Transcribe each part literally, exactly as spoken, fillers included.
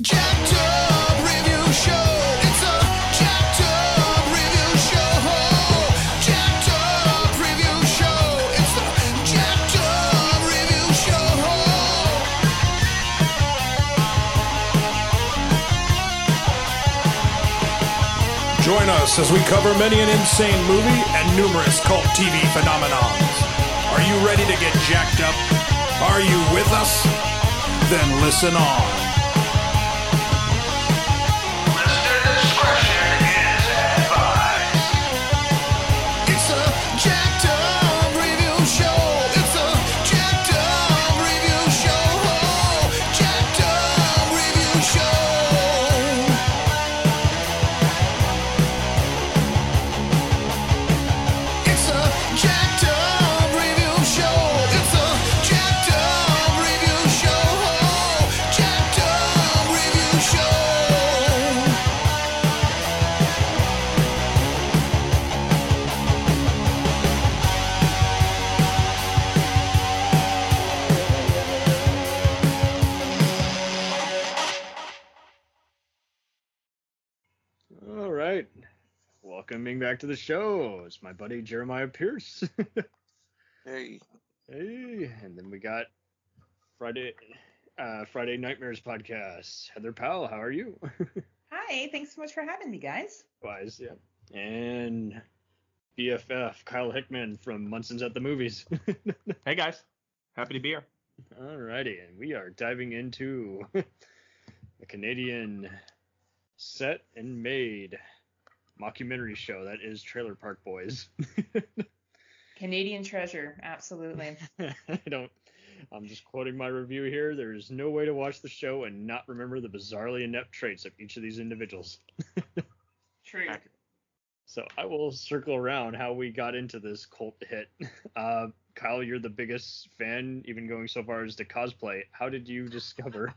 Jacked Up Review Show. It's a Jacked Up Review Show. Jacked Up Review Show. It's the Jacked Up Review Show. Join us as we cover many an insane movie and numerous cult T V phenomenons. Are you ready to get jacked up? Are you with us? Then listen on. Listener discretion is advised. It's a Jacked Up Review Show. It's a Jacked Up Review Show. Jacked Up Review Show. It's a Jacked Up Review Show. It's a Jacked Up Review Show. Jacked Up Review Show. All right. Welcoming back to the show is my buddy Jeremiah Pierce. Hey, Hey, and then we got Friday uh, Friday Nightmares podcast. Heather Powell, how are you? Hi, thanks so much for having me, guys. Wise, yeah. And B F F Kyle Hickman from Munson's at the Movies. Hey guys, happy to be here. Alrighty, and we are diving into the Canadian set and made mockumentary show that is Trailer Park Boys. Canadian treasure, absolutely. I don't. I'm just quoting my review here. There is no way to watch the show and not remember the bizarrely inept traits of each of these individuals. True. So I will circle around how we got into this cult hit. Uh, Kyle, you're the biggest fan, even going so far as to cosplay. How did you discover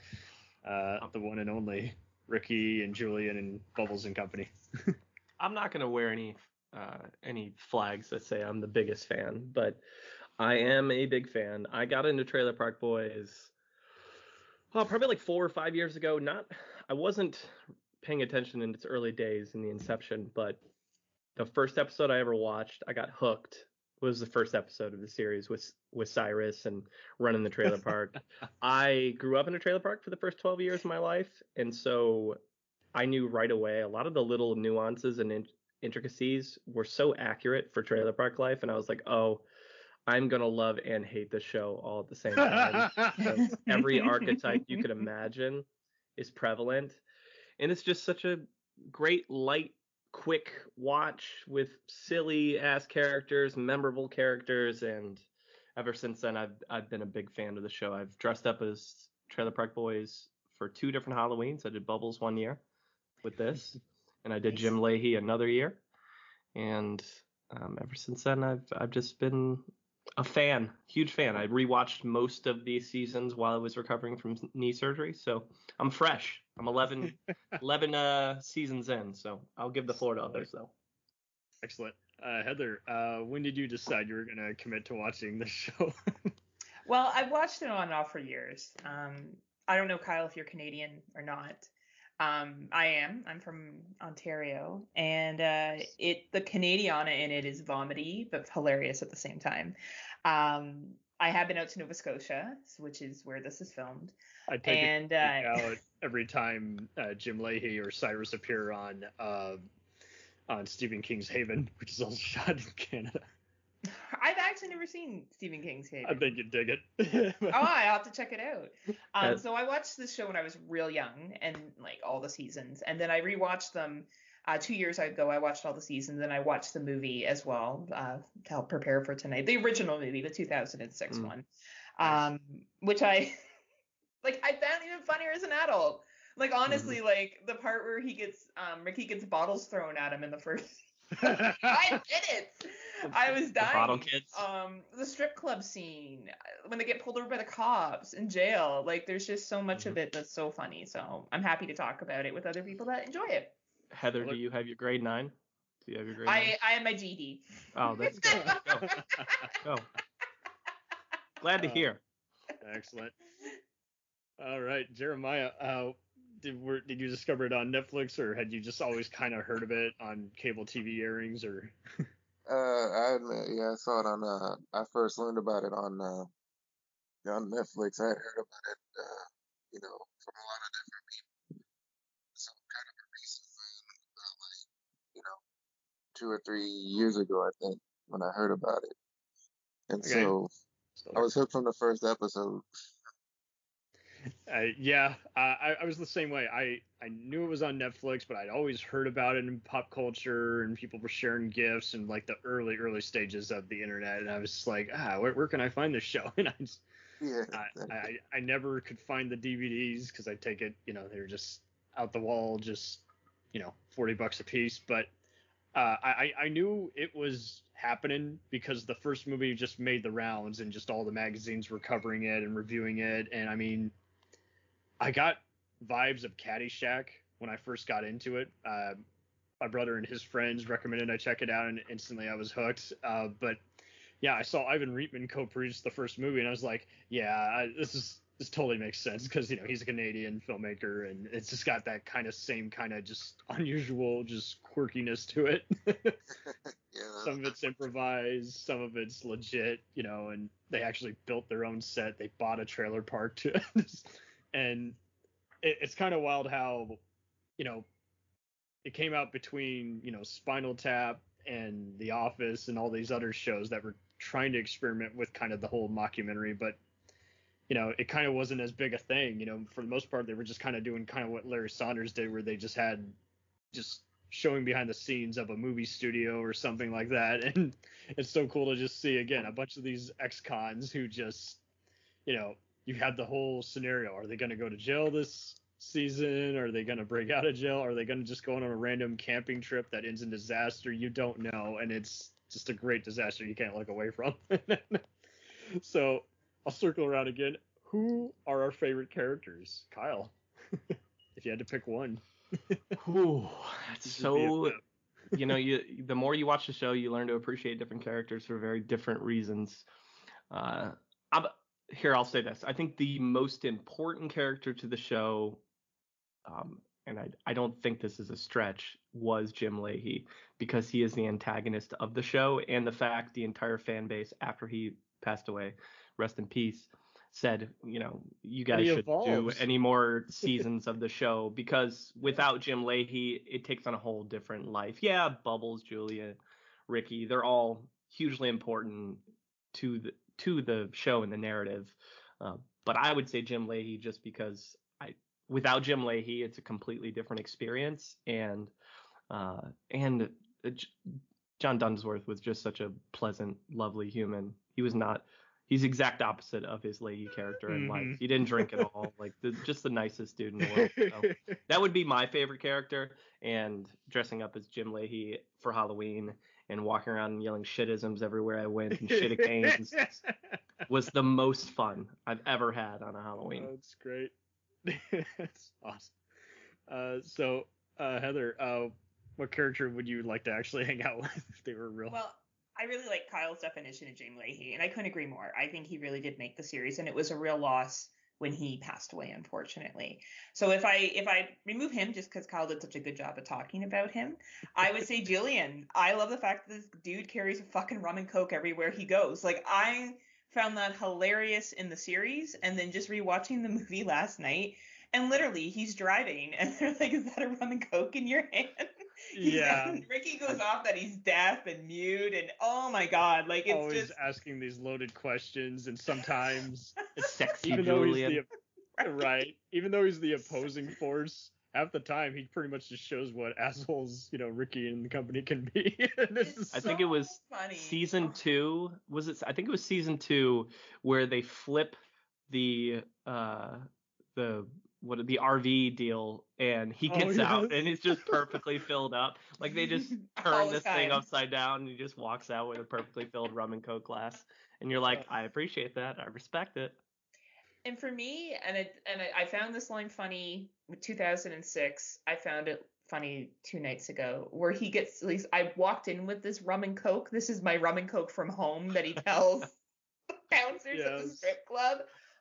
uh, the one and only Ricky and Julian and Bubbles and company? I'm not gonna wear any uh, any flags that say I'm the biggest fan, but I am a big fan. I got into Trailer Park Boys, oh, probably like four or five years ago. Not, I wasn't paying attention in its early days in the inception, but the first episode I ever watched, I got hooked. Was the first episode of the series with with Cyrus and running the trailer park. I grew up in a trailer park for the first twelve years of my life, and so I knew right away a lot of the little nuances and in- intricacies were so accurate for trailer park life, and I was like, oh, I'm gonna love and hate the show all at the same time. Because every archetype you could imagine is prevalent, and it's just such a great, light, quick watch with silly ass characters, memorable characters, and ever since then I've I've been a big fan of the show. I've dressed up as Trailer Park Boys for two different Halloweens. I did Bubbles one year with this, and I did Jim Leahy another year. And um, ever since then I've I've just been a fan, huge fan. I rewatched most of these seasons while I was recovering from knee surgery, so I'm fresh. I'm eleven, eleven uh, seasons in, so I'll give the floor to others, though. Excellent. Uh, Heather, uh, when did you decide you were going to commit to watching this show? Well, I've watched it on and off for years. Um, I don't know, Kyle, if you're Canadian or not. Um, I am. I'm from Ontario, and uh, it the Canadiana in it is vomity, but hilarious at the same time. Um, I have been out to Nova Scotia, which is where this is filmed. I take and it uh, out every time uh, Jim Leahy or Cyrus appear on uh, on Stephen King's Haven, which is also shot in Canada. I've actually never seen Stephen King's Haven. I think you'd dig it. Oh, I have to check it out. Um, Yes. so I watched this show when I was real young, and like all the seasons, and then I rewatched them uh, two years ago. I watched all the seasons, and I watched the movie as well uh, to help prepare for tonight. The original movie, the two thousand six Mm. one, um, which I like. I found even funnier as an adult. Like honestly, like the part where he gets um, Ricky gets bottles thrown at him in the first. I did it. I was The dying. bottle kids. Um, the strip club scene when they get pulled over by the cops in jail. Like, there's just so much of it that's so funny. So I'm happy to talk about it with other people that enjoy it. Heather, do you have your grade nine? Do you have your grade nine? I I am my G D. Oh, that's good. Go. Go. Glad to Uh, hear. Excellent. All right, Jeremiah. Uh, did were, did you discover it on Netflix, or had you just always kind of heard of it on cable T V airings, or? Uh, I admit, yeah, I saw it on. Uh, I first learned about it on uh, on Netflix. I had heard about it, uh, you know, from a lot of different people. So I'm kind of a recent fan, about like, you know, two or three years ago, I think, when I heard about it. And Okay. so So, I was hooked from the first episode. uh, yeah, uh, I I was the same way. I I knew it was on Netflix, but I'd always heard about it in pop culture, and people were sharing gifs and like the early early stages of the internet, and I was just like, ah, where where can I find this show? And I just Yeah, I, I, I never could find the D V Ds because I take it, you know, they're just out the wall, just, you know, forty bucks a piece. But uh, I, I knew it was happening because the first movie just made the rounds and just all the magazines were covering it and reviewing it. And I mean, I got vibes of Caddyshack when I first got into it. Uh, my brother and his friends recommended I check it out, and instantly I was hooked. Uh, but yeah, I saw Ivan Reitman co-produce the first movie, and I was like, yeah, I, this is this totally makes sense because, you know, he's a Canadian filmmaker, and it's just got that kind of same kind of just unusual just quirkiness to it. yeah, Some of it's improvised, some of it's legit, you know, and they actually built their own set. They bought a trailer park to and it, it's kind of wild how, you know, it came out between, you know, Spinal Tap and The Office and all these other shows that were trying to experiment with kind of the whole mockumentary, but you know, it kind of wasn't as big a thing. You know, for the most part, they were just kind of doing kind of what Larry Saunders did, where they just had just showing behind the scenes of a movie studio or something like that. And it's so cool to just see, again, a bunch of these ex-cons who just, you know, you had the whole scenario. Are they going to go to jail this season? Are they going to break out of jail? Are they going to just go on a random camping trip that ends in disaster? You don't know. And it's just a great disaster you can't look away from. So I'll circle around again. Who are our favorite characters? Kyle, if you had to pick one. Ooh, that's This is so. B F F. You know, you the more you watch the show, you learn to appreciate different characters for very different reasons. Uh, I'm, here, I'll say this. I think the most important character to the show, um, and I, I don't think this is a stretch, was Jim Leahy, because he is the antagonist of the show, and the fact the entire fan base after he passed away, rest in peace, said, you know, you But guys he should do evolves. any more seasons of the show, because without Jim Leahy, it takes on a whole different life. Yeah, Bubbles, Julia, Ricky, they're all hugely important to the to the show and the narrative. Uh, but I would say Jim Leahy, just because I without Jim Leahy, it's a completely different experience, and uh, and uh, J- John Dunsworth was just such a pleasant, lovely human. He was not. He's the exact opposite of his Leahy character in life. Mhm. He didn't drink at all. Like the, just the nicest dude in the world. So that would be my favorite character. And dressing up as Jim Leahy for Halloween and walking around and yelling shitisms everywhere I went and shitacanes was the most fun I've ever had on a Halloween. Oh, that's great. That's awesome. Uh, so, uh, Heather, uh, what character would you like to actually hang out with if they were real? Well, I really like Kyle's definition of Jim Leahy, and I couldn't agree more. I think he really did make the series, and it was a real loss when he passed away, unfortunately. So if I if I remove him, just because Kyle did such a good job of talking about him, I would say Julian. I love the fact that this dude carries a fucking rum and coke everywhere he goes. Like, I found that hilarious in the series, and then just rewatching the movie last night, and literally he's driving, and they're like, "Is that a rum and coke in your hand?" Yeah. And Ricky goes off that he's deaf and mute, and oh my god, like it's Always just asking these loaded questions, and sometimes it's Sexy even though Julian. he's the right, even though he's the opposing force, half the time he pretty much just shows what assholes, you know, Ricky and the company can be. And this is I so think it was funny. season Oh. two. Was it? I think it was season two where they flip the uh the what the R V deal, and he Oh, gets out yes. and it's just perfectly filled up. Like they just All turn the this thing time. upside down and he just walks out with a perfectly filled rum and coke glass. And you're like, I appreciate that. I respect it. And for me, and it, and I I found this line funny with two thousand six. I found it funny two nights ago, where he gets, at least I walked in with this rum and coke. This is my rum and coke from home that he tells the bouncers at the Yes. strip club.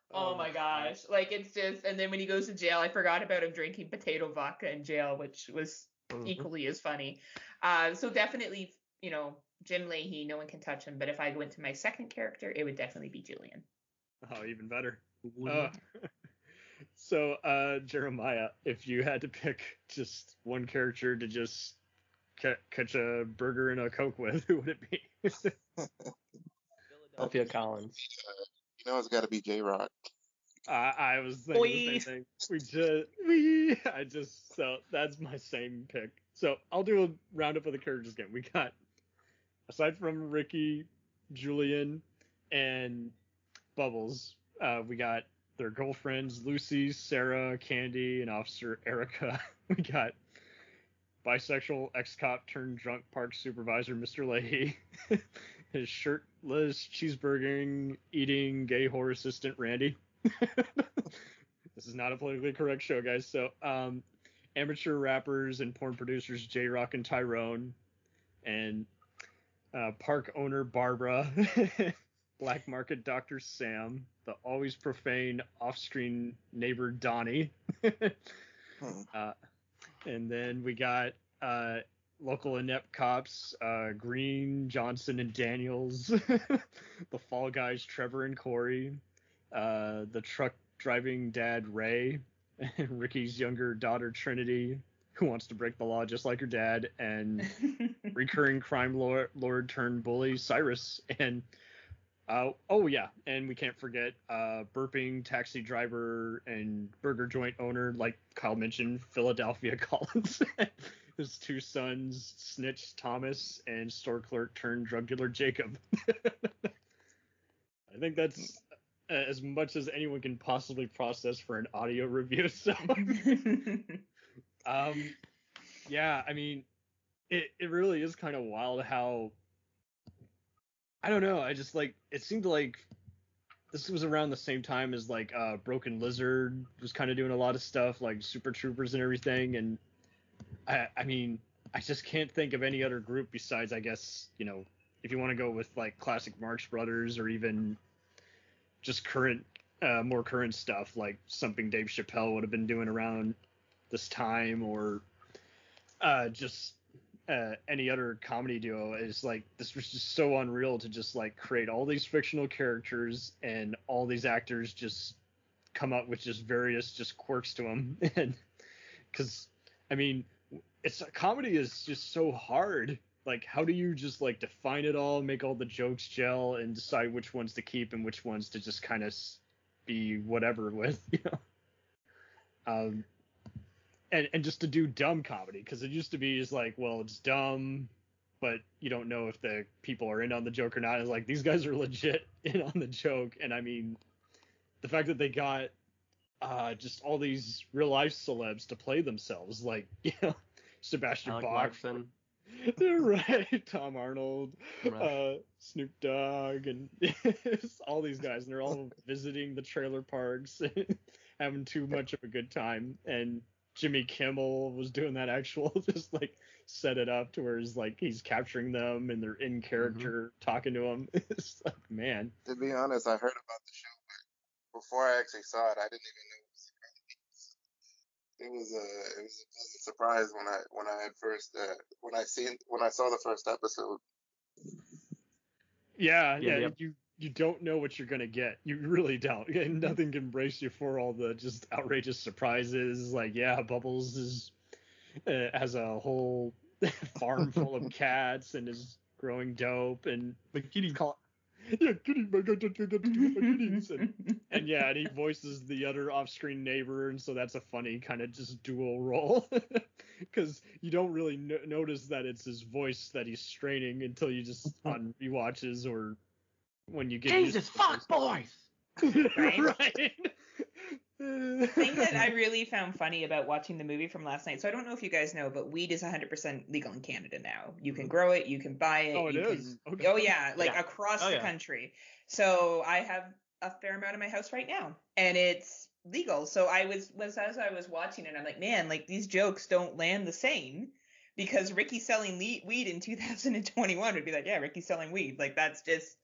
Oh my gosh. Like it's just, and then when he goes to jail, I forgot about him drinking potato vodka in jail, which was Mhm. equally as funny. Uh, so definitely, you know, Jim Leahy, no one can touch him. But if I went to my second character, it would definitely be Julian. Oh, even better. Uh, so, uh, Jeremiah, if you had to pick just one character to just ca- catch a burger and a Coke with, who would it be? Philadelphia Collins. You know it's got to be J-Rock. Uh, I was thinking the Boy. same thing. We just, we, I just, so that's my same pick. So I'll do a roundup of the characters again. We got, aside from Ricky, Julian, and Bubbles, uh, we got their girlfriends, Lucy, Sarah, Candy, and Officer Erica. We got bisexual ex-cop turned drunk park supervisor, Mister Leahy. His shirtless, cheeseburgering, eating gay whore assistant, Randy. This is not a politically correct show, guys. So, um, amateur rappers and porn producers J-Rock and Tyrone, and uh, park owner Barbara, black market Doctor Sam, the always profane off-screen neighbor Donnie, Hmm. uh, and then we got uh, local inept cops uh, Green, Johnson, and Daniels, the Fall Guys Trevor and Corey, uh, the truck driving dad Ray, and Ricky's younger daughter Trinity, who wants to break the law just like her dad, and recurring crime lord, lord turned bully Cyrus, and uh, oh yeah, and we can't forget uh, burping taxi driver and burger joint owner, like Kyle mentioned, Philadelphia Collins. His two sons, Snitch Thomas and store clerk turned drug dealer Jacob. I think that's uh, as much as anyone can possibly process for an audio review. So, um, yeah, I mean, it it really is kind of wild how, I don't know, I just like, it seemed like this was around the same time as like uh Broken Lizard was kind of doing a lot of stuff like Super Troopers and everything, and I I mean, I just can't think of any other group besides, I guess, you know, if you want to go with like classic Marx Brothers or even just current, uh, more current stuff like something Dave Chappelle would have been doing around this time, or uh, just uh, any other comedy duo. Is like, this was just so unreal to just like create all these fictional characters and all these actors just come up with just various just quirks to them. And because I mean, it's comedy is just so hard. Like, how do you just like define it all, make all the jokes gel, and decide which ones to keep and which ones to just kind of be whatever with, you know? Um, and and just to do dumb comedy, because it used to be just like, well, it's dumb, but you don't know if the people are in on the joke or not. It's like, these guys are legit in on the joke, and I mean, the fact that they got uh, just all these real life celebs to play themselves, like, you know, Sebastian Alec Bach. Larson. Right, Tom Arnold, Right. uh, Snoop Dogg, and all these guys, and they're all visiting the trailer parks, having too much of a good time. And Jimmy Kimmel was doing that actual, just like set it up to where he's like he's capturing them and they're in character talking to him. It's like, man, To be honest, I heard about the show, but before I actually saw it, I didn't even know it was it was a it was a pleasant surprise when I when I had first uh, when I seen when I saw the first episode. yeah, Yeah, yeah, yep. you you don't know what you're gonna get. You really don't. And nothing can brace you for all the just outrageous surprises. Like, yeah, Bubbles is uh, has a whole farm full of cats and is growing dope, and The kitty. call yeah, kitty, my god, my god, my kitties. And, and yeah, and he voices the other off-screen neighbor, and so that's a funny kind of just dual role, because you don't really no- notice that it's his voice that he's straining until you just on rewatches or when you get Jesus, used to fuck boys! it. Right? Right. The thing that I really found funny about watching the movie from last night, so I don't know if you guys know, but weed is one hundred percent legal in Canada now. You can grow it, you can buy it. Oh, it you is? Can, Okay. Oh, yeah, like Yeah. across Oh, the yeah. country. So I have a fair amount in my house right now, and it's legal. So I was, was as I was watching it, I'm like, man, like these jokes don't land the same, because Ricky selling le- weed in two thousand twenty-one would be like, yeah, Ricky's selling weed. Like, that's just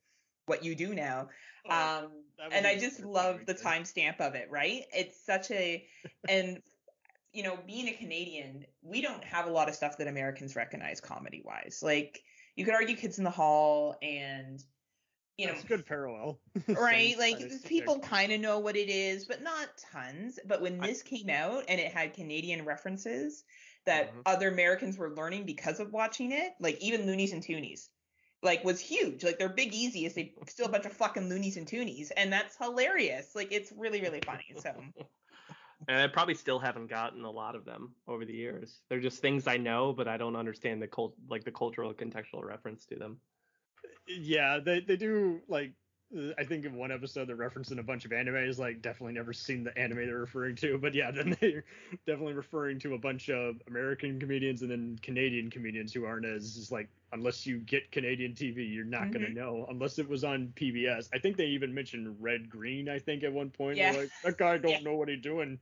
what you do now. Oh, Um, that and was I just super love funny, the good. timestamp of it, right? It's such a, and you know, being a Canadian, we don't have a lot of stuff that Americans recognize comedy wise. Like you could argue Kids in the Hall and, you know, That's a good parallel. right? Same Like kinda people subject. kind of know what it is, but not tons. But when I- this came out and it had Canadian references that Mhm. other Americans were learning because of watching it, like even Loonies and Toonies, like was huge. Like their Big Easy is they still a bunch of fucking Loonies and Toonies, and that's hilarious. Like it's really really funny. So And I probably still haven't gotten a lot of them over the years. They're just things I know, but I don't understand the cult, like the cultural contextual reference to them. Yeah, they they do like. uh, I think in one episode they're referencing a bunch of animes. Like definitely never seen the anime they're referring to, but yeah, then they're definitely referring to a bunch of American comedians and then Canadian comedians who aren't as is like unless you get Canadian T V, you're not gonna Mhm. know unless it was on P B S. I think they even mentioned Red Green. I think at one point Yeah. they're like that guy don't Yeah. know what he's doing.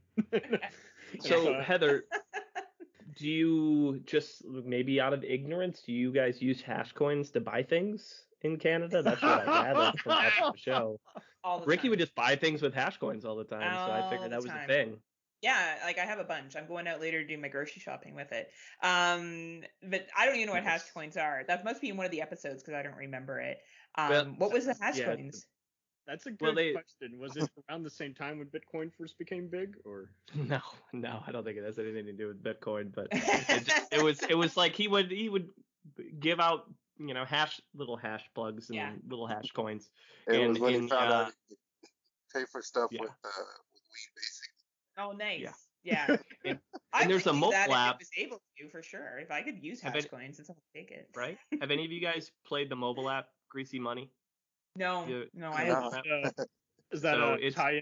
So Uh, Heather, do you just maybe out of ignorance, do you guys use hash coins to buy things in Canada? That's what I gathered from watching the show. all the Ricky time. would just buy things with hash coins all the time, so I All figured the that was time. a thing. Yeah, like I have a bunch. I'm going out later to do my grocery shopping with it. Um, but I don't even know what hash Nice. coins are. That must be in one of the episodes because I don't remember it. Um, Well, what was the hash yeah. coins? That's a good Well, they- question. Was it around the same time when Bitcoin first became big, or? No, no, I don't think it has anything to do with Bitcoin, but it, just, it was it was like he would he would give out, you know, hash little hash plugs and Yeah. little hash coins. It And was when in, he found uh, out he could pay for stuff yeah. with uh with weed, basically. Oh, nice. Yeah. Yeah. And- I and there's would a do mobile that if app. I was able to, for sure. If I could use Have hash it- coins, it's I'll take it. Right? Have any of you guys played the mobile app Greasy Money? No, Yeah. no, I No. haven't. Uh, is that So a it's- tie-in,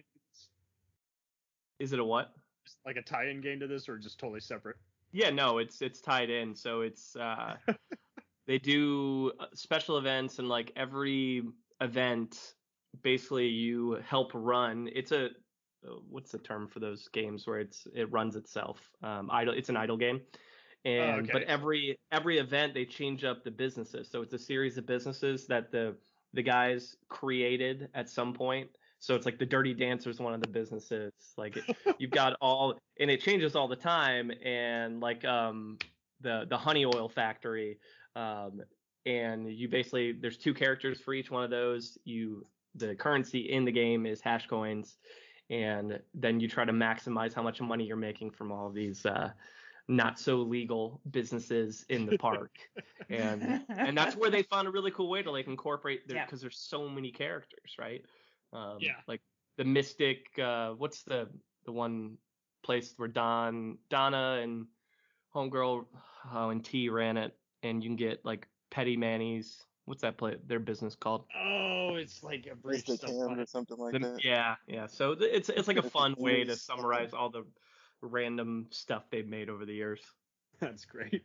Is it a what? like a tie-in game to this, or just totally separate? Yeah, no, it's it's tied in. So it's uh they do uh, special events, and like every event basically you help run. It's a uh, what's the term for those games where it's it runs itself? Um idle it's an idle game. And okay. but every every event they change up the businesses. So it's a series of businesses that the the guys created at some point. So it's like the Dirty Dancer's one of the businesses. Like it, you've got all, and it changes all the time. And like um the the honey oil factory, um and you basically there's two characters for each one of those. You the currency in the game is hash coins, and then you try to maximize how much money you're making from all these uh not so legal businesses in the park. and and that's where they found a really cool way to like incorporate there Yeah. because there's so many characters, right? Um, Yeah. Like the Mystic, uh, what's the the one place where Don Donna and Homegirl oh, and T ran it, and you can get like Petty Manny's. What's that play? Their business called? Oh, it's like a bridge Mystic stuff. Hand on or it. something like The- that. yeah, yeah. So th- it's it's like a fun way to Yes. summarize all the random stuff they've made over the years. That's great.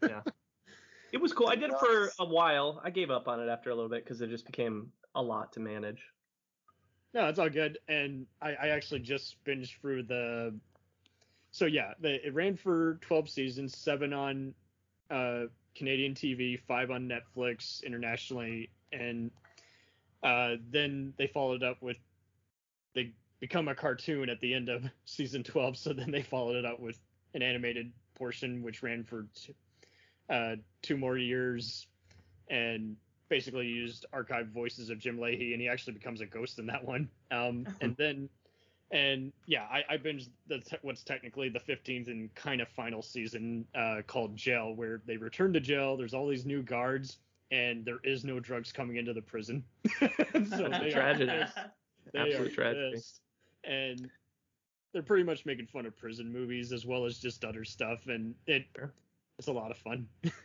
It was cool. I did it for Nice. a while. I gave up on it after a little bit because it just became a lot to manage. No, it's all good. And I, I actually just binged through the. So yeah, the, it ran for twelve seasons, seven on uh, Canadian T V, five on Netflix internationally, and uh, then they followed up with they become a cartoon at the end of season twelve. So then they followed it up with an animated portion, which ran for two, uh, two more years, and basically used archived voices of Jim Leahy, and he actually becomes a ghost in that one. Um, and then, and yeah, I, I binged the te- what's technically the fifteenth and kind of final season uh, called Jail, where they return to jail. There's all these new guards, and there is no drugs coming into the prison. So they Tragedy. Are pissed. They Absolute are tragedy. pissed. And they're pretty much making fun of prison movies as well as just other stuff, and it Sure. it's a lot of fun.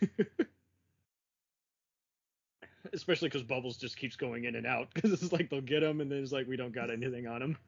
Especially because Bubbles just keeps going in and out, because it's like they'll get him and then it's like we don't got anything on him.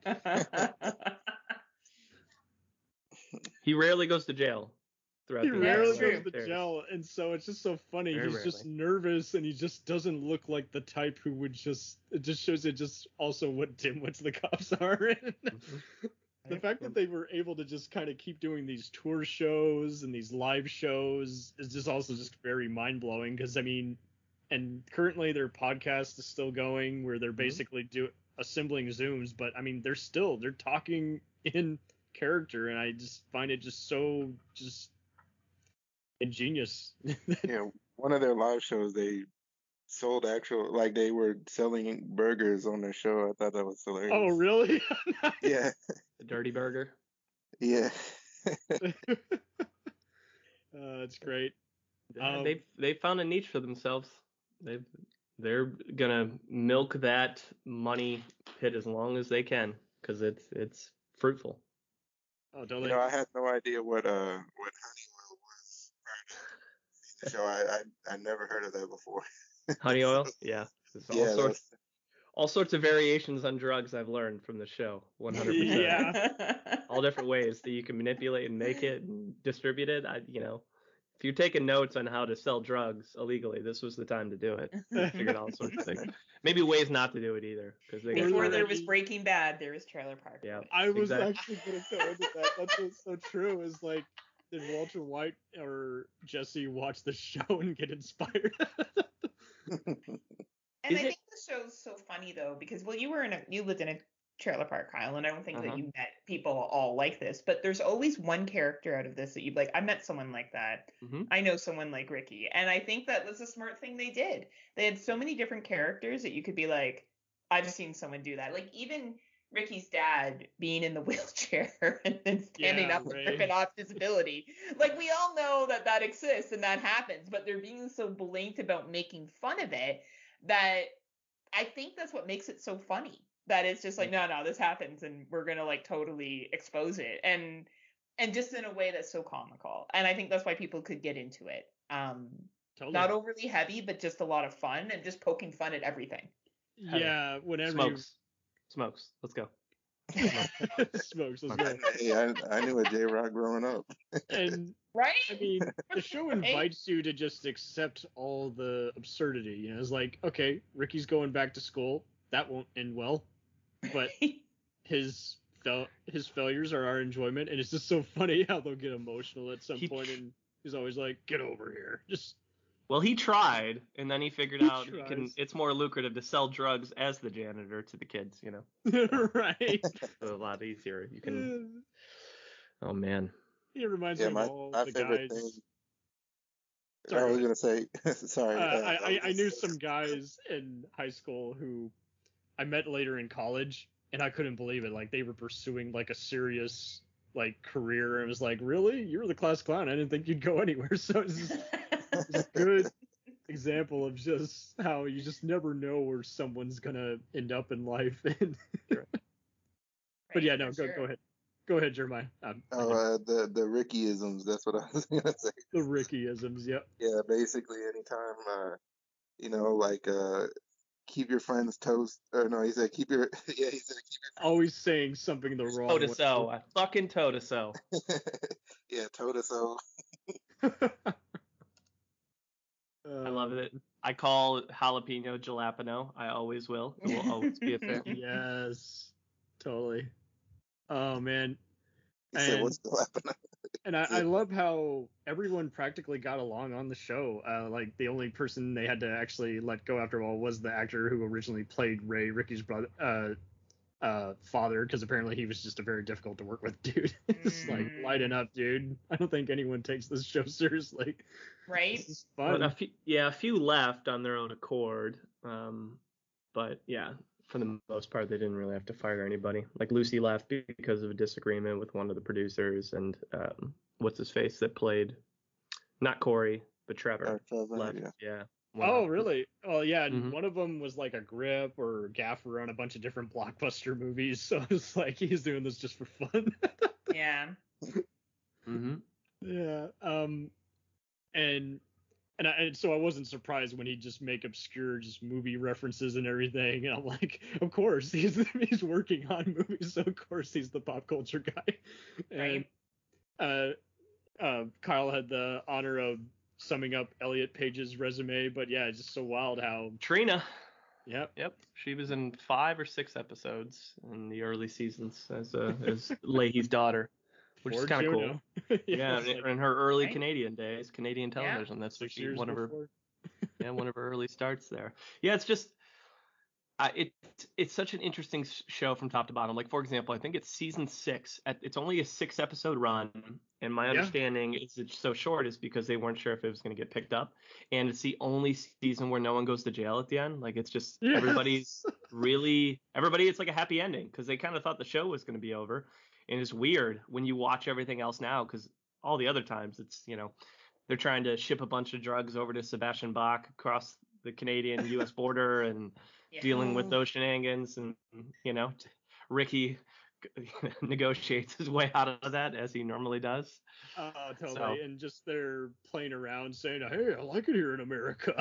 He rarely goes to jail throughout He the rarely That's true. goes to series. jail, and so it's just so funny. Very He's just rarely. nervous, and he just doesn't look like the type who would just. It just shows it just also what dimwits the cops are. Mhm. The fact that they were able to just kind of keep doing these tour shows and these live shows is just also just very mind blowing. Because I mean, and currently their podcast is still going, where they're Mhm. basically do assembling Zooms, but I mean they're still they're talking in character, and I just find it just so just ingenious. Yeah, one of their live shows, they sold actual, like they were selling burgers on their show. I thought that was hilarious. Oh, really? Nice. Yeah, The Dirty Burger. yeah. Uh, it's great. Yeah, Um, they've they found a niche for themselves. They've they're gonna milk that money pit as long as they can because it's it's fruitful. Oh, You totally. know, I had no idea what uh what Honeywell was prior to the show. I, I I never heard of that before. Honey oil, yeah. There's all Yeah, sorts that's, all sorts of variations on drugs I've learned from the show. one hundred percent. Yeah. All different ways that you can manipulate and make it and distribute it. I, you know, if you're taking notes on how to sell drugs illegally, this was the time to do it. Figured all sorts of things. Maybe ways not to do it either, because they get Before caught. there was Breaking Bad, there was Trailer Park Yeah. Boys. I was Exactly. actually gonna go into that. That's what's so true. Is like, did Walter White or Jesse watch the show and get inspired? And Is I it- think the show's so funny though, because well, you were in a you lived in a trailer park, Kyle, and I don't think Uh-huh. that you met people all like this, but there's always one character out of this that you'd like. I met someone like that. hmm I know someone like Ricky, and I think that was a smart thing they did. They had so many different characters that you could be like, I've seen someone do that. Like even Ricky's dad being in the wheelchair and then standing Yeah, up and right. ripping off disability. Like we all know that that exists and that happens, but they're being so blatant about making fun of it that I think that's what makes it so funny. That it's just like, no, no, this happens and we're gonna like totally expose it. And and just in a way that's so comical. And I think that's why people could get into it. Um Totally. not overly heavy, but just a lot of fun and just poking fun at everything. Yeah, whenever Smokes. Smokes. Let's go. you smokes, let's go. hey, I I knew a J Rock growing up. And Right? I mean, the show invites you to just accept all the absurdity. You know, it's like, okay, Ricky's going back to school. That won't end well, but his fel- his failures are our enjoyment, and it's just so funny how they'll get emotional at some He- point, and he's always like, "Get over here." Just Well, he tried, and then he figured He out he can, tries. it's more lucrative to sell drugs as the janitor to the kids, you know. right. So a lot easier. You can. Oh man. He reminds Yeah, me my of all my the favorite guys. thing. Sorry, I go was ahead. gonna say, sorry. Uh, uh, I, I, I was- knew some guys in high school who I met later in college, and I couldn't believe it. Like they were pursuing like a serious like career, and it was like, really, you were the class clown. I didn't think you'd go anywhere. So it's just, it's a good example of just how you just never know where someone's gonna end up in life. And but yeah, no, go go ahead, go ahead, Jeremiah. Um, I Oh, know. uh, the the Rickyisms. That's what I was gonna say. The Rickyisms. Yep. Yeah, basically anytime, uh, you know, like uh, keep your friends toast. Or no, he said keep your yeah, he said keep Always saying something the wrong Toe to way. so. I fucking toe to so. your yeah, toe to so. I love it. I call jalapeno jalapeno. I always will. It will always be a thing. Yes, totally. Oh man, He said, And- "What's still happening?" and I, I love how everyone practically got along on the show. Uh, like the only person they had to actually let go after all was the actor who originally played Ray, Ricky's brother, uh, uh, father, because apparently he was just a very difficult to work with dude. It's like Mm. lighten up, dude. I don't think anyone takes this show seriously. Right? This is Well, fun. a few, yeah, a few left on their own accord. Um, but yeah, for the most part, they didn't really have to fire anybody. Like Lucy left because of a disagreement with one of the producers, and um, what's his face that played, not Corey, but Trevor Or Trevor, left. yeah. Yeah. one Oh, left. really? Oh, yeah. And Mhm. one of them was like a grip or gaffer on a bunch of different blockbuster movies. So it's like he's doing this just for fun. Yeah. Mm-hmm. Yeah. Um, and and, I, and so I wasn't surprised when he'd just make obscure just movie references and everything. And I'm like, of course he's he's working on movies, so of course he's the pop culture guy. And uh, uh, Kyle had the honor of summing up Elliot Page's resume, but yeah, it's just so wild how. Trina. Yep. Yep, she was in five or six episodes in the early seasons as uh, as Leahy's daughter, which is Or kind of cool. Juno. Yeah, it's in, like in her early Right? Canadian days, Canadian television. That's what six she years one of her. before. Yeah, Yeah, one of her early starts there. Yeah, it's just uh, it it's such an interesting s- show from top to bottom. Like for example, I think it's season six. At, it's only a six episode run, and my Yeah. understanding is it's so short is because they weren't sure if it was going to get picked up, and it's the only season where no one goes to jail at the end. Like it's just Yes. everybody's really everybody. It's like a happy ending because they kind of thought the show was going to be over, and it's weird when you watch everything else now because all the other times it's you know they're trying to ship a bunch of drugs over to Sebastian Bach across the Canadian U S border and Yeah. dealing with those shenanigans and you know t- Ricky negotiates his way out of that as he normally does. Oh, totally. So- And just they're playing around saying, "Hey, I like it here in America."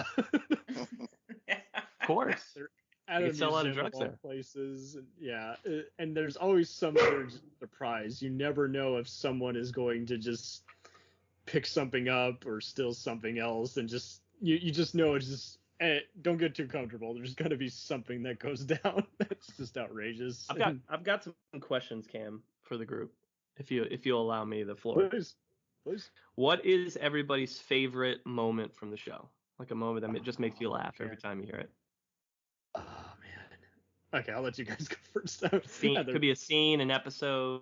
Of course. At You a can sell a lot of museum drugs of all there. places, and, yeah. uh, And there's always some other surprise. You never know if someone is going to just pick something up or steal something else, and just you, you just know it's just. Eh, don't get too comfortable. There's gonna be something that goes down that's just outrageous. I've got And- I've got some questions, Cam, for the group. If you if you'll allow me the floor. please, please. What is everybody's favorite moment from the show? Like a moment that ma- just makes you laugh every time you hear it. Oh man. Okay, I'll let you guys go first. Scene, Heather. could be a scene, an episode.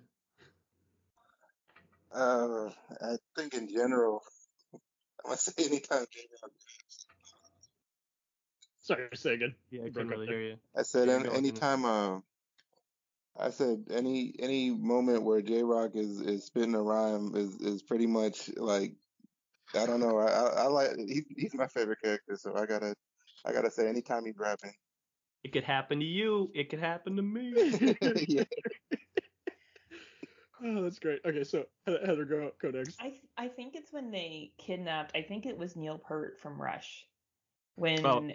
Uh, I think in general, I'm gonna say anytime J-Rock. Sorry, say again. Yeah, I You couldn't broke up really there. hear you. I said Yeah, any, go ahead. anytime. Uh, I said any any moment where J-Rock is is spitting a rhyme is is pretty much like I don't know. I I, I like he, he's my favorite character, so I gotta I gotta say anytime he's rapping. It could happen to you. It could happen to me. Yeah. Oh, that's great. Okay, so Heather, Heather, go go next. I th- I think it's when they kidnapped. I think it was Neil Peart from Rush. When Oh.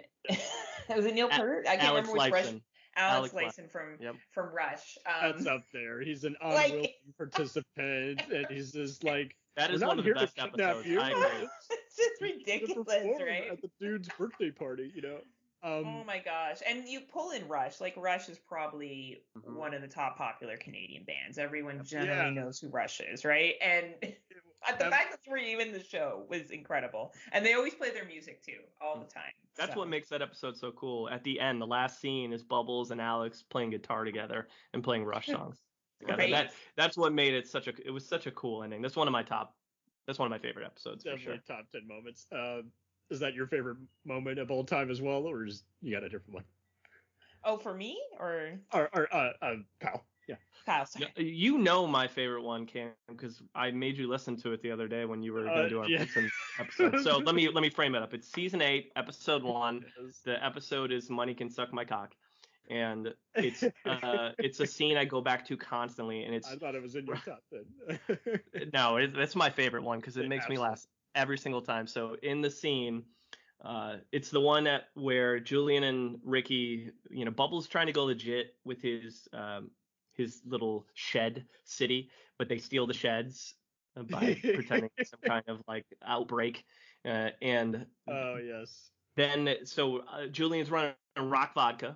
was it Neil A- Peart? I can't Alex remember which Rush. Lifeson. Alex, Alex Lifeson from Yep. from Rush. Um, That's up there. He's an like- unwilling participant, and he's just like, That "We're is not one of the here to best kidnap episodes. you. I agree. it's just To ridiculous, perform right? At the dude's birthday party, you know. Um, Oh my gosh. And you pull in Rush. Like Rush is probably Mhm. one of the top popular Canadian bands. Everyone generally Yeah. knows who Rush is, right? And the Um, fact that they were even in the show was incredible. And they always play their music too, all the time. That's so. what makes that episode so cool. At the end, the last scene is Bubbles and Alex playing guitar together and playing Rush songs together. Right. That that's what made it such a it was such a cool ending. That's one of my top that's one of my favorite episodes for definitely sure. top ten moments. Uh, is that your favorite moment of all time as well, or is you got a different one? Oh, for me or Or, or uh, uh, Kyle? Yeah. Kyle? Sorry. Yeah, you know my favorite one, Cam, because I made you listen to it the other day when you were going Uh, to do our yeah. Simpsons episode. So let me let me frame it up. It's season eight, episode one. Yes. The episode is "Money Can Suck My Cock," and it's uh it's a scene I go back to constantly, and it's I thought it was in your top ten. no, it, that's my favorite one because it Yeah, makes me absolutely. laugh every single time. So in the scene, uh, it's the one at where Julian and Ricky, you know, Bubbles trying to go legit with his um, his little shed city, but they steal the sheds uh, by pretending it's some kind of like outbreak, uh, and Oh yes. then so uh, Julian's running Rock Vodka,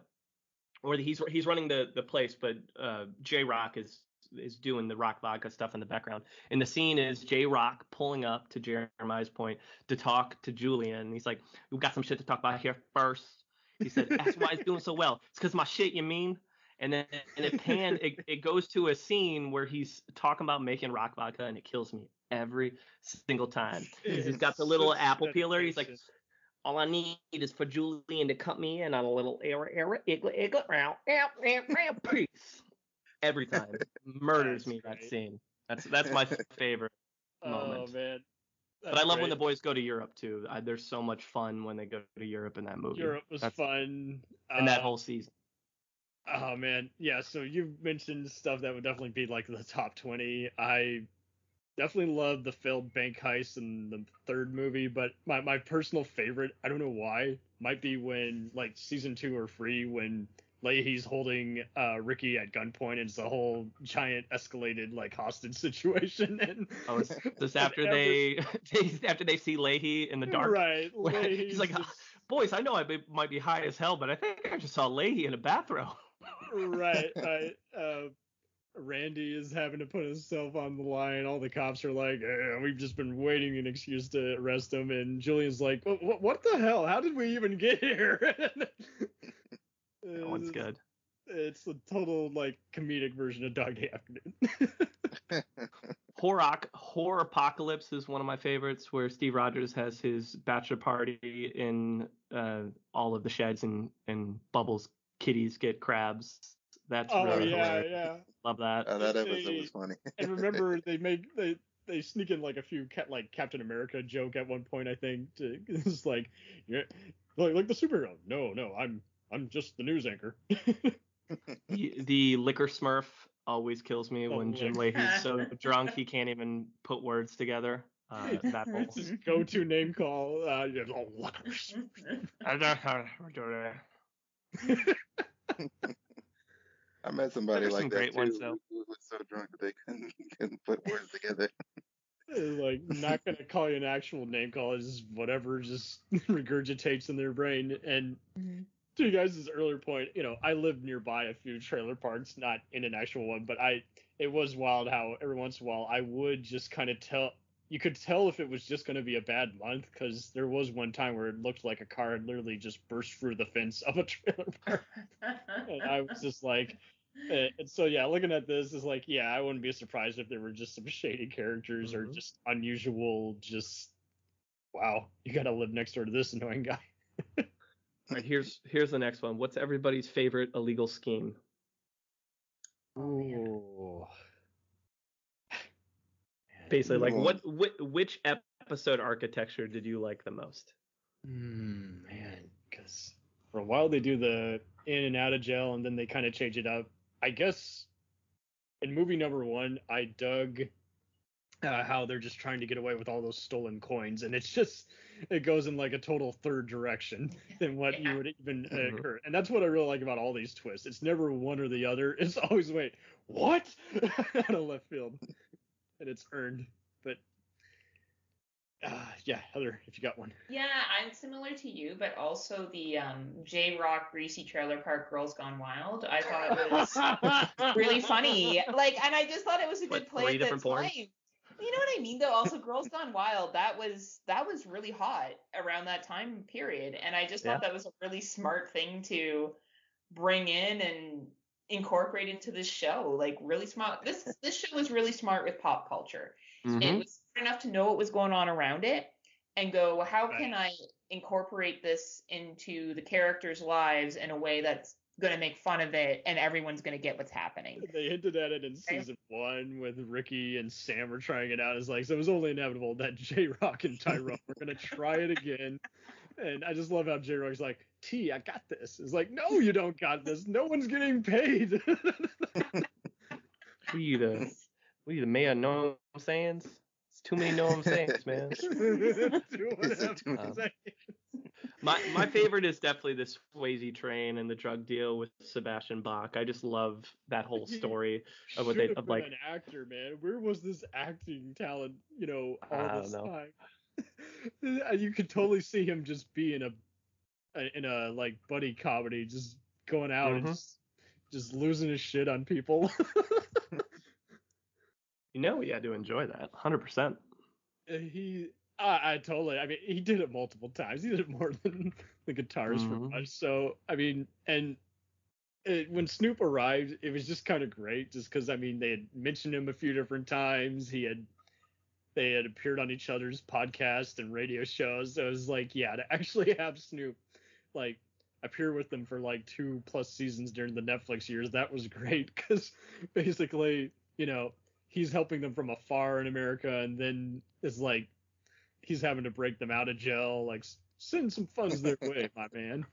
or he's he's running the the place, but uh, J Rock is is doing the Rock Vodka stuff in the background. And the scene is J Rock pulling up to Jeremiah's point to talk to Julian. He's like, "We got some shit to talk about here first." He said, "That's why it's doing so well. It's because my shit, you mean?" And then and it pan it, it goes to a scene where he's talking about making Rock Vodka, and it kills me every single time. He's he's got the little Such apple peeler. He's like, dedication. all I need is for Julian to cut me in on a little era era igla igla round round round round piece. Every time murders That's me that great. scene. That's that's my favorite Oh moment. man. but I love when the boys go to Europe too. I, there's so much fun when they go to Europe in that movie. Europe was That's- fun. and that Uh, whole season. Oh man, yeah. So you've mentioned stuff that would definitely be like the top twenty. I definitely love the failed bank heist in the third movie, but my my personal favorite, I don't know why, might be when like season two or three when Leahy's holding uh Ricky at gunpoint and it's a whole giant escalated like hostage situation and Oh, it's just and after every- they, they after they see Leahy in the dark. right. where Leahy's He's like, just- boys, I know I be, might be high as hell, but I think I just saw Leahy in a bathroom. right, right. Uh, Randy is having to put himself on the line. All the cops are like, eh, we've just been waiting an excuse to arrest him. And Julian's like, what, what the hell? How did we even get here? That one's good. It's a total like comedic version of Dog Day Afternoon. Horror, Horror Apocalypse is one of my favorites, where Steve Rogers has his bachelor party in uh, all of the sheds, and, and Bubbles' kitties get crabs. That's oh really yeah, hilarious. yeah. Love that. Oh, that They- episode was funny. And remember, they make they they sneak in like a few ca- like Captain America joke at one point. I think to, it's like, yeah, like like the superhero. No, no, I'm I'm just the news anchor. The, the liquor Smurf always kills me Oh, when Jim liquor. Leahy's so drunk he can't even put words together. Uh, that whole. It's his go-to name call. Uh, yeah, oh, liquors. I don't know how to do that. I met somebody There's like some that great too, ones, though. who was so drunk that they couldn't, couldn't put words together. It's like not gonna call you an actual name call. It's just whatever just regurgitates in their brain. And to you guys' earlier point, you know, I lived nearby a few trailer parks, not in an actual one, but I it was wild how every once in a while I would just kind of tell. You could tell if it was just going to be a bad month, because there was one time where it looked like a car had literally just burst through the fence of a trailer park. And I was just like, uh, and so yeah, looking at this is like, yeah, I wouldn't be surprised if there were just some shady characters or Mhm. just unusual, just wow, you got to live next door to this annoying guy. All right, here's here's the next one. What's everybody's favorite illegal scheme? Ooh. Basically, like Ooh. what whi- which episode architecture did you like the most? Mm, man, because for a while they do the in and out of jail, and then they kind of change it up. I guess in movie number one, I dug uh, how they're just trying to get away with all those stolen coins, and it's just it goes in like a total third direction than what Yeah. you would even uh, Mhm. occur. And that's what I really like about all these twists. It's never one or the other. It's always wait, what? Out of left field, and it's earned. But uh, yeah, Heather, if you got one. Yeah, I'm similar to you, but also the um, J Rock Greasy Trailer Park Girls Gone Wild. I thought it was really funny. Like, and I just thought it was a What, good play three at the different time. porns? You know what I mean, though. Also, Girls Gone Wild. That was that was really hot around that time period, and I just thought Yeah. that was a really smart thing to bring in and incorporate into this show. Like, really smart. This this show was really smart with pop culture. It Mhm. was smart enough to know what was going on around it and go, how Right. can I incorporate this into the characters' lives in a way that's going to make fun of it and everyone's going to get what's happening? They hinted at it in season one with Ricky and Sam were trying it out. It's like, so it was only inevitable that J Rock and Tyrone were going to try it again. And I just love how J Rock's like, T, I got this. It's like, no, you don't got this. No one's getting paid. We the we the mayor know what I'm saying? It's too many know what I'm saying, man. Do whatever Um, I'm saying. My my favorite is definitely the Swayze train and the drug deal with Sebastian Bach. I just love that whole story of what they Should've of been like. an actor, man. Where was this acting talent, you know, all I this don't know. time? And you could totally see him just being a in a like buddy comedy, just going out and Mhm. just, just losing his shit on people. You know, you had to enjoy that, one hundred percent. he, I, I totally. I mean, he did it multiple times. He did it more than the guitars Mhm. for much. So I mean, and it, when Snoop arrived, it was just kind of great, just because I mean they had mentioned him a few different times. He had they had appeared on each other's podcasts and radio shows. So it was like, yeah, to actually have Snoop like appear with them for like two plus seasons during the Netflix years, that was great, because basically, you know, he's helping them from afar in America, and then it's like he's having to break them out of jail, like s- send some funds their way, my man.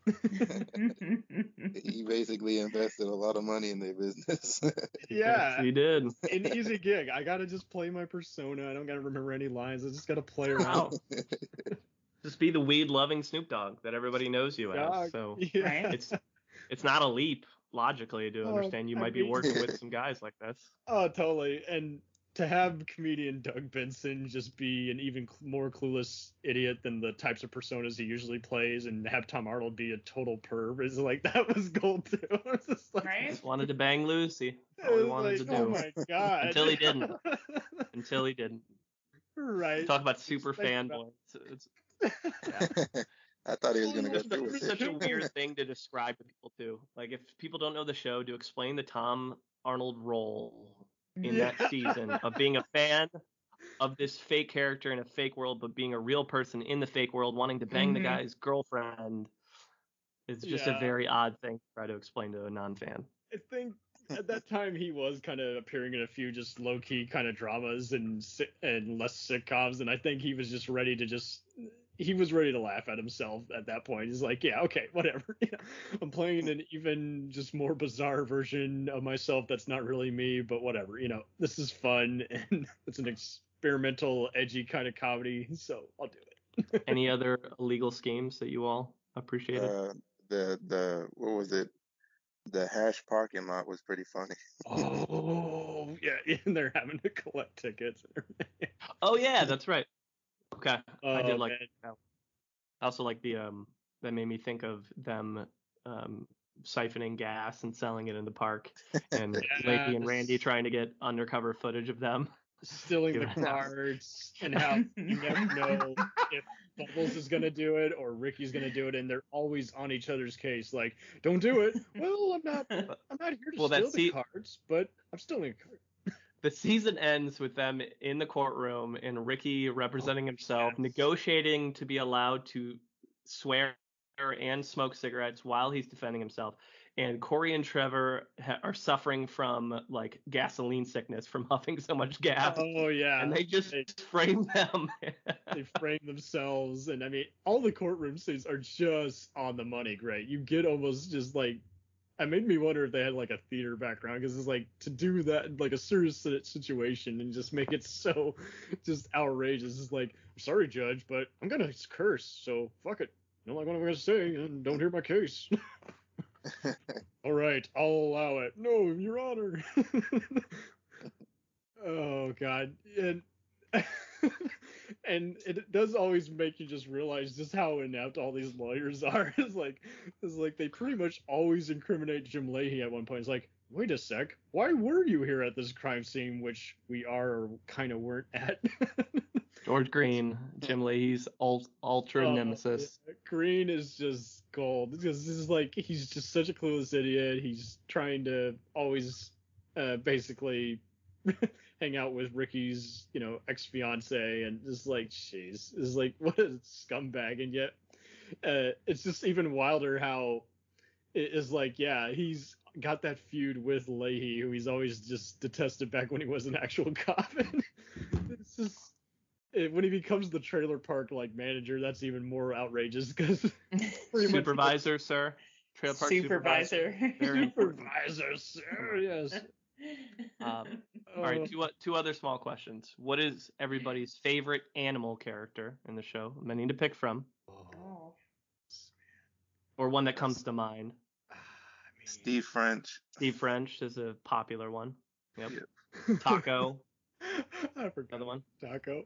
He basically invested a lot of money in their business. Yeah, he did. an easy gig. I gotta just play my persona. I don't gotta remember any lines. I just gotta play around. Wow. Just be the weed loving Snoop Dogg that everybody knows you Dog. as. So Yeah. Right? it's it's not a leap logically to Oh, understand you I might be mean- working with some guys like this. Oh, totally. And to have comedian Doug Benson just be an even cl- more clueless idiot than the types of personas he usually plays, and have Tom Arnold be a total perv is like, that was gold too. I was just like, Right? Just wanted to bang Lucy. it All he was wanted like, to do. oh my god. Until he didn't. Until he didn't. Right. Talk about super Think about- fanboy. It's, it's I thought he was gonna go It's through with such a it. weird thing to describe to people too. Like if people don't know the show, to explain the Tom Arnold role in Yeah. that season of being a fan of this fake character in a fake world, but being a real person in the fake world, wanting to bang the Mhm. guy's girlfriend. It's just Yeah. a very odd thing to try to explain to a non-fan. I think at that time he was kind of appearing in a few just low key kind of dramas and si- and less sitcoms, and I think he was just ready to just he was ready to laugh at himself at that point. He's like, yeah, okay, whatever. You know, I'm playing an even just more bizarre version of myself that's not really me, but whatever. You know, this is fun and it's an experimental, edgy kind of comedy, so I'll do it. Any other illegal schemes that you all appreciated? Uh, the the what was it? The hash parking lot was pretty funny. Oh yeah, and they're having to collect tickets. And everything. Oh yeah, that's right. Okay, I did Oh, like. man. that. I also like the um. That made me think of them um siphoning gas and selling it in the park, and Leahy and Randy Yes. trying to get undercover footage of them. stealing the Give it up. cards and how you never know if Bubbles is gonna do it or Ricky's gonna do it, and they're always on each other's case. Like, don't do it. Well, I'm not. I'm not here to Well, that steal the se- cards, but I'm stealing a card. The season ends with them in the courtroom and Ricky representing himself, yes. negotiating to be allowed to swear and smoke cigarettes while he's defending himself. And Corey and Trevor ha- are suffering from like gasoline sickness from huffing so much gas. Oh yeah, and they just they, frame them. they frame themselves, and I mean, all the courtroom scenes are just on the money. Great, you get almost just like. It made me wonder if they had like a theater background, because it's like to do that like a serious si- situation and just make it so just outrageous. It's like, sorry, judge, but I'm gonna curse, so fuck it. You don't like what I'm gonna say, and don't hear my case. All right, I'll allow it. No, Your Honor. Oh God, and and it does always make you just realize just how inept all these lawyers are. It's like, it's like they pretty much always incriminate Jim Leahy at one point. It's like, wait a sec, why were you here at this crime scene, which we are or kind of weren't at? George Green, Jim Leahy's ul- ultra Oh, nemesis. yeah. Green is just gold, because this is like, he's just such a clueless idiot. He's trying to always uh, basically hang out with Ricky's, you know, ex-fiance, and just like, jeez, is like, what a scumbag. And yet uh, it's just even wilder how it is like, yeah, he's got that feud with Leahy, who he's always just detested back when he was an actual cop. And it's just it, when he becomes the trailer park like manager, that's even more outrageous, because pretty much Supervisor, sir. Trailer park Supervisor. Very important. supervisor, sir, yes. Um, all right, two, o- two other small questions. What is everybody's favorite animal character in the show? Many to pick from, Oh. or one that comes to mind. I mean, Steve French. Steve French is a popular one. Yep. Taco, I forgot another one. Taco.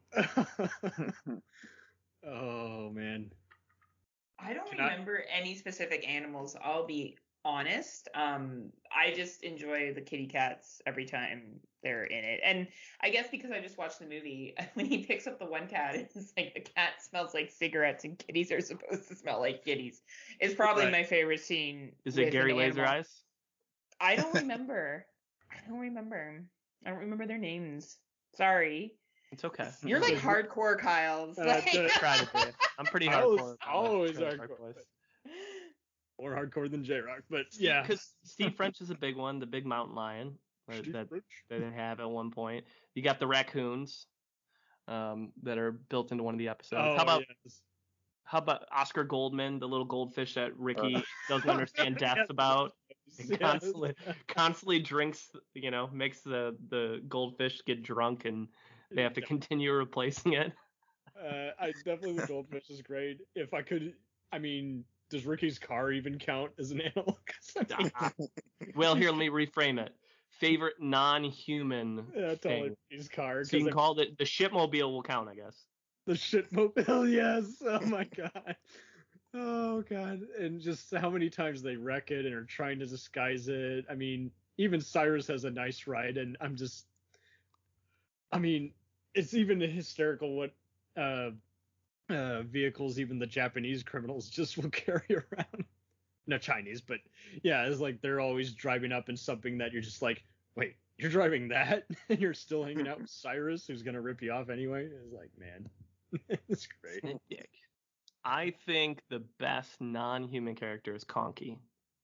Oh man. I don't Can I- remember any specific animals. I'll be honest. Um, I just enjoy the kitty cats every time they're in it, and I guess because I just watched the movie, when he picks up the one cat, it's like the cat smells like cigarettes, and kitties are supposed to smell like kitties. It's probably Right. my favorite scene. Is it with Gary an Laser animal. Eyes? I don't remember. I don't remember. I don't remember their names. Sorry. It's okay. You're like hardcore, Kyle. It's Uh, like- the- Try to be. I'm pretty I was hardcore. always Trailer hardcore, Park Boys. More hardcore than J-Rock, but yeah. Because Steve French is a big one, the big mountain lion uh, Steve that French. they didn't have at one point. You got the raccoons um, that are built into one of the episodes. Oh, how about yes. how about Oscar Goldman, the little goldfish that Ricky Uh. doesn't understand depth Yes. about, and Yes. constantly constantly drinks, you know, makes the the goldfish get drunk, and they have to continue replacing it. Uh, I definitely the goldfish is great. If I could, I mean, does Ricky's car even count as an animal? 'Cause I mean, Well, here, let me reframe it. favorite non-human Yeah, totally thing. his car. So you 'cause can call it the shipmobile will count, I guess. The shitmobile, yes. Oh my god. Oh god. And just how many times they wreck it and are trying to disguise it. I mean, even Cyrus has a nice ride, and I'm just I mean, it's even hysterical what uh uh vehicles even the Japanese criminals just will carry around. Not Chinese, but yeah, it's like they're always driving up in something that you're just like, wait, you're driving that and you're still hanging out with Cyrus, who's gonna rip you off anyway. It's like, man, it's great. Dick. I think the best non-human character is Conky.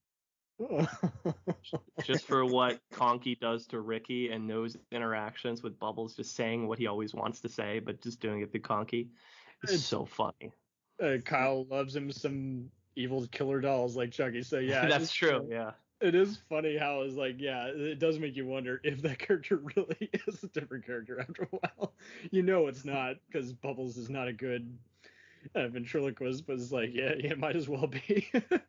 Just for what Conky does to Ricky and those interactions with Bubbles, just saying what he always wants to say, but just doing it through Conky. It's, It's- so funny. uh, Kyle loves him some evil killer dolls like Chucky. So yeah, That's it's, true. uh, Yeah. It is funny how it's like, yeah, it does make you wonder if that character really is a different character after a while. You know it's not, because Bubbles is not a good uh, ventriloquist, but it's like, yeah, yeah, it might as well be.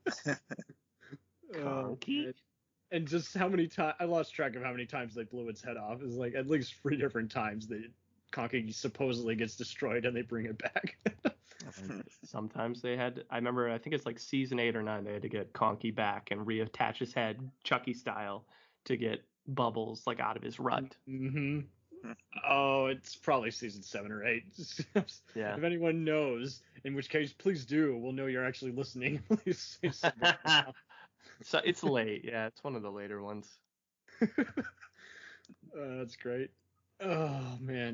Oh, Conky? man. And just how many times I lost track of how many times they blew its head off. It's like at least three different times that Conky supposedly gets destroyed and they bring it back. Sometimes they had. I remember. I think it's like season eight or nine. They had to get Conky back and reattach his head, Chucky style, to get Bubbles like out of his rut. Mm-hmm. Oh, it's probably season seven or eight. Yeah. If anyone knows, in which case, please do. We'll know you're actually listening. Please say something. So it's late. Yeah, it's one of the later ones. uh, that's great. Oh man.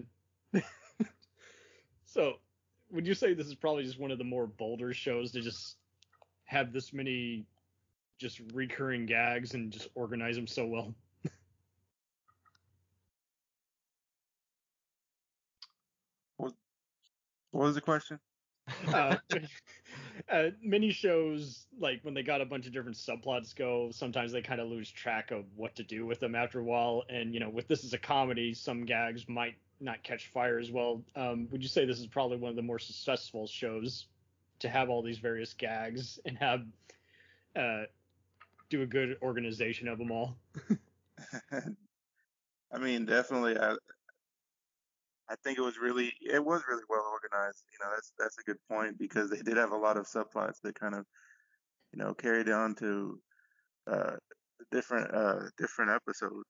So, would you say this is probably just one of the more bolder shows to just have this many just recurring gags and just organize them so well? What was the question? uh, uh, many shows, like when they got a bunch of different subplots go, sometimes they kind of lose track of what to do with them after a while. And you know, with this as a comedy, some gags might not catch fire as well. Um, would you say this is probably one of the more successful shows to have all these various gags and have uh, do a good organization of them all? I mean, definitely. I I think it was really it was really well organized. You know, that's that's a good point because they did have a lot of subplots that kind of you know carried on to uh, different uh, different episodes.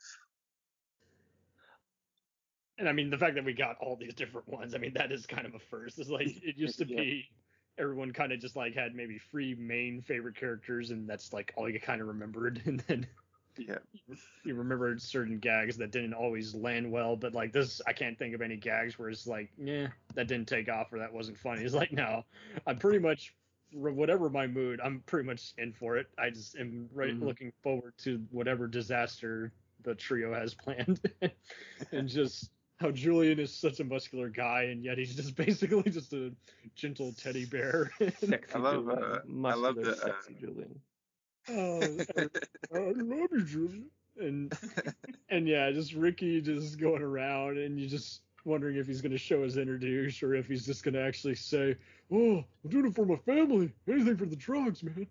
And I mean, the fact that we got all these different ones, I mean, that is kind of a first. It's like it used to Yeah. be everyone kind of just like had maybe three main favorite characters, and that's like all you kind of remembered. And then Yeah. you remembered certain gags that didn't always land well. But like this, I can't think of any gags where it's like, yeah, that didn't take off or that wasn't funny. It's like, no, I'm pretty much, for whatever my mood, I'm pretty much in for it. I just am right Mhm. looking forward to whatever disaster the trio has planned. And just how Julian is such a muscular guy, and yet he's just basically just a gentle teddy bear. Sexy I love, Julian. uh, I Muscular, love the, uh, sexy Julian. Oh, I, I love you, Julian. And and yeah, just Ricky just going around, and you just wondering if he's gonna show his inner douche or if he's just gonna actually say, "Oh, I'm doing it for my family. Anything for the drugs, man."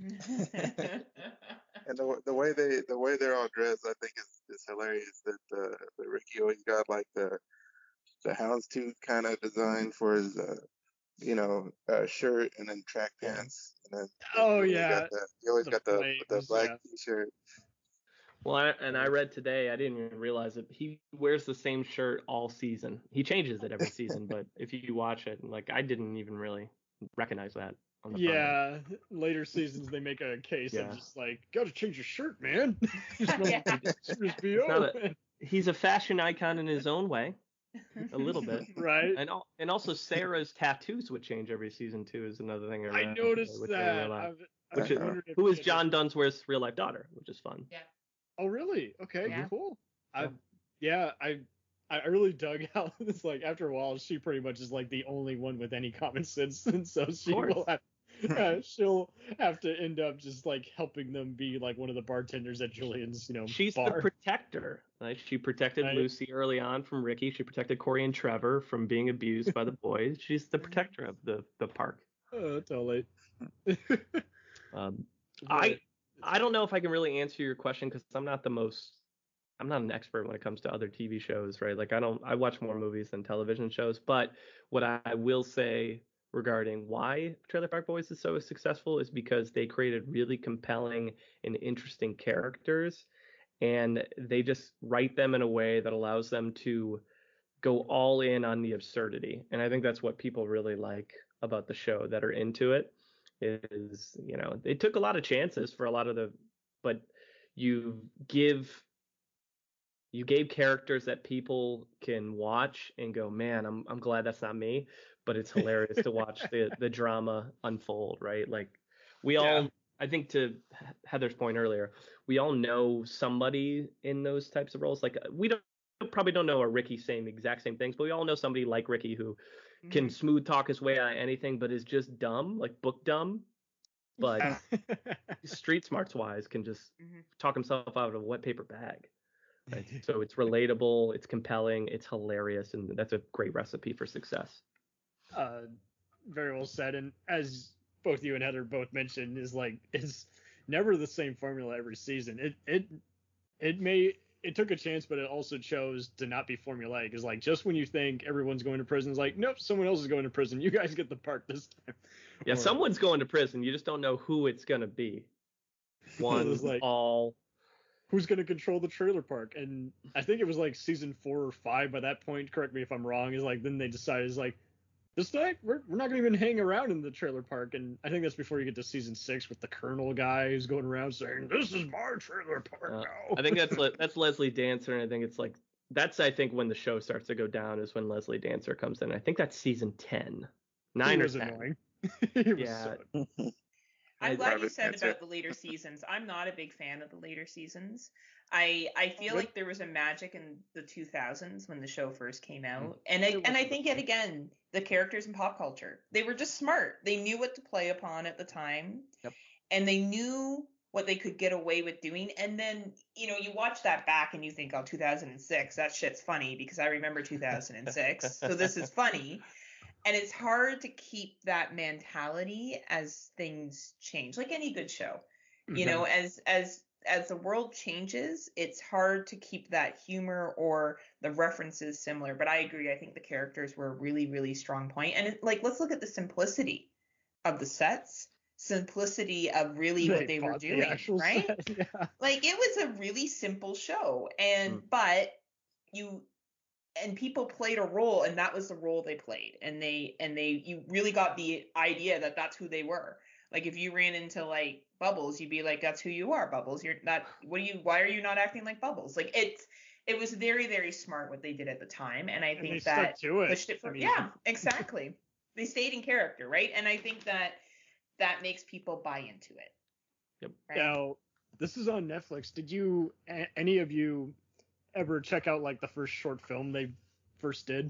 And the the way they the way they're all dressed, I think is is hilarious. That uh, that Ricky always got like the the houndstooth kind of design for his uh, you know uh, shirt and then track pants. And then Oh, he always yeah, got the, he always the got the the flames, black yeah. t-shirt. Well, I, and I read today, I didn't even realize it. He wears the same shirt all season. He changes it every season, but if you watch it, like I didn't even really recognize that on the front. Yeah, later seasons they make a case Yeah. of just like, gotta change your shirt, man. You smell Yeah. like serious B O, not a- man. He's a fashion icon in his own way, a little bit. Right? And al- and also Sarah's tattoos would change every season too is another thing I I read. noticed which I that. really like. I've, I Which was is- wondering if Who is it- John Dunsworth's real life daughter, which is fun. Yeah. Oh, really? Okay, Yeah. cool. I, yeah, I, I really dug how it's like after a while she pretty much is like the only one with any common sense, and so she course. will have, uh, she'll have to end up just like helping them be like one of the bartenders at Julian's, you know, She's bar. the protector. Right? She protected Right. Lucy early on from Ricky. She protected Corey and Trevor from being abused by the boys. She's the protector of the, the park. uh, totally. Um, But- I I don't know if I can really answer your question because I'm not the most I'm not an expert when it comes to other T V shows, right? Like I don't I watch more movies than television shows, but what I will say regarding why Trailer Park Boys is so successful is because they created really compelling and interesting characters, and they just write them in a way that allows them to go all in on the absurdity. And I think that's what people really like about the show that are into it is, you know, they took a lot of chances for a lot of the, but you give you gave characters that people can watch and go, man, I'm I'm glad that's not me, but it's hilarious to watch the the drama unfold, right? Like we all, Yeah. I think to Heather's point earlier, we all know somebody in those types of roles. Like we don't probably don't know a Ricky saying the exact same things, but we all know somebody like Ricky who can Mhm. smooth talk his way out of anything, but is just dumb, like book dumb. But street smarts wise, can just Mhm. talk himself out of a wet paper bag. Right? So it's relatable, it's compelling, it's hilarious, and that's a great recipe for success. uh, very well said. And as both you and Heather both mentioned, is like it's never the same formula every season. It it it may it took a chance, but it also chose to not be formulaic. It's like just when you think everyone's going to prison, it's like nope, someone else is going to prison. You guys get the part this time. Yeah, Or- someone's going to prison. You just don't know who it's gonna be. One, was like- all. Who's going to control the trailer park? And I think it was like season four or five by that point. Correct me if I'm wrong. Is like then they decided is like this night we're we're not going to even hang around in the trailer park. And I think that's before you get to season six with the Colonel guy who's going around saying this is my trailer park Uh, now. I think that's Le- that's Leslie Dancer, and I think it's like that's I think when the show starts to go down is when Leslie Dancer comes in. I think that's season ten, nine he or was ten. annoying. he was Yeah. so I'm I- glad you Private said Dancer. about the later seasons. I'm not a big fan of the later seasons. I I feel Good. like there was a magic in the two thousands when the show first came Mm. out, and I There and I was. think yet again the characters in pop culture, they were just smart. They knew what to play upon at the time, Yep. and they knew what they could get away with doing. And then you know you watch that back and you think, oh, two thousand six, that shit's funny because I remember two thousand six, so this is funny. And it's hard to keep that mentality as things change, like any good show. You know, as as as the world changes, it's hard to keep that humor or the references similar. But I agree. I think the characters were a really, really strong point. And it, like, let's look at the simplicity of the sets, simplicity of really what they were bought the doing, actual right? set, yeah. Like it was a really simple show, and but you and people played a role, and that was the role they played, and they and they you really got the idea that that's who they were. Like if you ran into like Bubbles, you'd be like, that's who you are, Bubbles. You're not. What do you? Why are you not acting like Bubbles? Like it's it was very, very smart what they did at the time, and I And they think stuck that to it. pushed it for I mean, yeah, exactly. They stayed in character, right? And I think that that makes people buy into it. Yep. Right? Now, this is on Netflix. Did you, a- any of you, ever check out like the first short film they first did?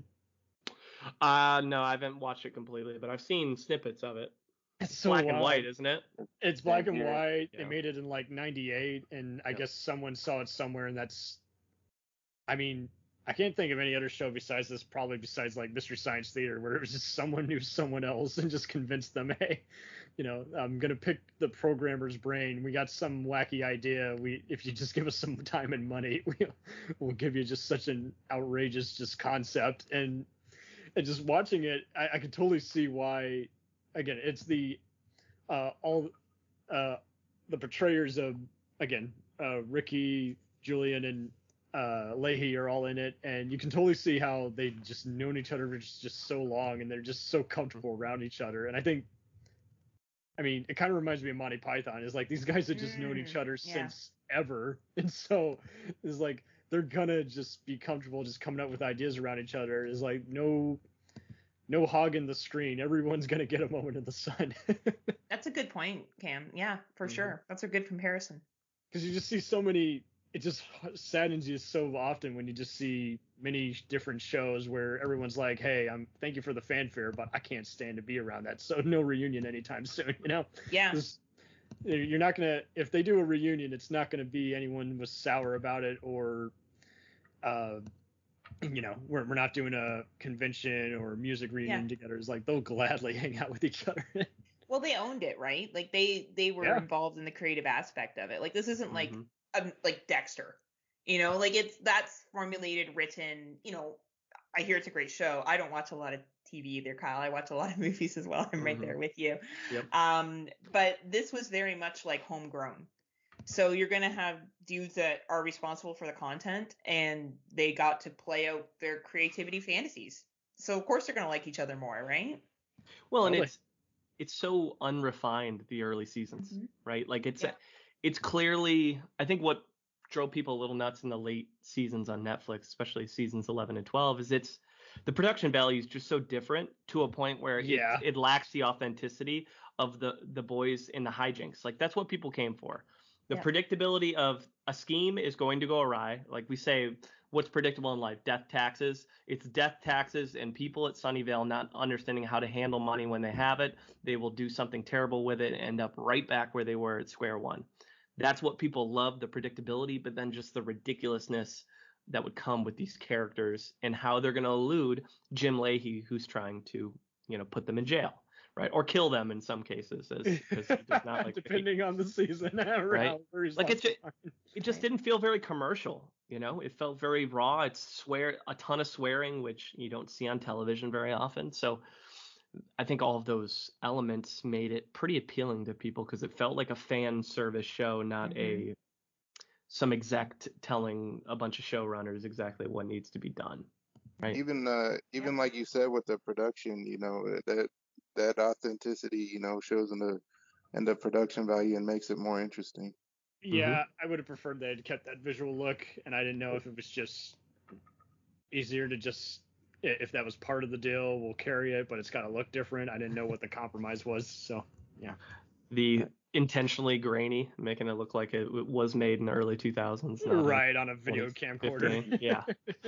Uh no, I haven't watched it completely, but I've seen snippets of it. It's so Black and wild. white, isn't it? It's black and Yeah. white. They Yeah. made it in like ninety-eight, and I Yep. guess someone saw it somewhere, and that's. I mean, I can't think of any other show besides this, probably besides like Mystery Science Theater, where it was just someone knew someone else and just convinced them, hey, you know, I'm gonna pick the programmer's brain. We got some wacky idea. We, if you just give us some time and money, we, we'll give you just such an outrageous just concept. And and just watching it, I, I could totally see why. Again, it's the uh, all uh, the portrayers of again uh, Ricky, Julian, and uh, Leahy are all in it, and you can totally see how they just known each other for just, just so long, and they're just so comfortable around each other. And I think, I mean, it kind of reminds me of Monty Python. It's like these guys have just known each Mm, other yeah. since ever, and so it's like they're gonna just be comfortable just coming up with ideas around each other. It's like no. No hogging the screen. Everyone's gonna get a moment in the sun. That's a good point, Cam. Yeah, for Mhm. sure. That's a good comparison. Because you just see so many. It just saddens you so often when you just see many different shows where everyone's like, "Hey, I'm thank you for the fanfare, but I can't stand to be around that. So no reunion anytime soon." You know, Yeah. Just- you're not gonna. If they do a reunion, it's not gonna be anyone was sour about it or, uh, you know, we're we're not doing a convention or music reunion together. It's like they'll gladly hang out with each other. Well, they owned it, right? Like they they were Yeah. involved in the creative aspect of it. Like this isn't like Mhm. um, like Dexter. You know, like it's that's formulated, written. You know, I hear it's a great show. I don't watch a lot of T V either, Kyle. I watch a lot of movies as well. I'm right Mhm. there with you. Yep. Um, but this was very much like homegrown. So you're gonna have dudes that are responsible for the content, and they got to play out their creativity fantasies. So of course they're gonna like each other more, right? Well, and Totally. it's it's so unrefined, the early seasons, Mhm. right? Like it's Yeah. it's clearly, I think what drove people a little nuts in the late seasons on Netflix, especially seasons eleven and twelve, is it's the production value is just so different to a point where Yeah. it it lacks the authenticity of the the boys in the hijinks. Like that's what people came for. The Yeah. predictability of a scheme is going to go awry. Like we say, what's predictable in life? Death, taxes. It's death, taxes, and people at Sunnyvale not understanding how to handle money when they have it. They will do something terrible with it and end up right back where they were at square one. That's what people love, the predictability, but then just the ridiculousness that would come with these characters and how they're going to elude Jim Leahy, who's trying to, you know, put them in jail, right? Or kill them in some cases, as because he does not like to hate. Depending on the season, Right. however he's Like, it's lost ju- the It just didn't feel very commercial, you know. It felt very raw. It's swear a ton of swearing, which you don't see on television very often. So I think all of those elements made it pretty appealing to people because it felt like a fan service show, not Mhm. a some exec t- telling a bunch of showrunners exactly what needs to be done. Right. Even uh, even like you said with the production, you know, that that authenticity, you know, shows in the in the production value and makes it more interesting. Yeah, I would have preferred they had kept that visual look, and I didn't know if it was just easier to just i- if that was part of the deal, we'll carry it, but it's got to look different. I didn't know what the compromise was, so The intentionally grainy, making it look like it w- was made in the early two thousands. not in right on a video twenty camcorder. fifteen, yeah.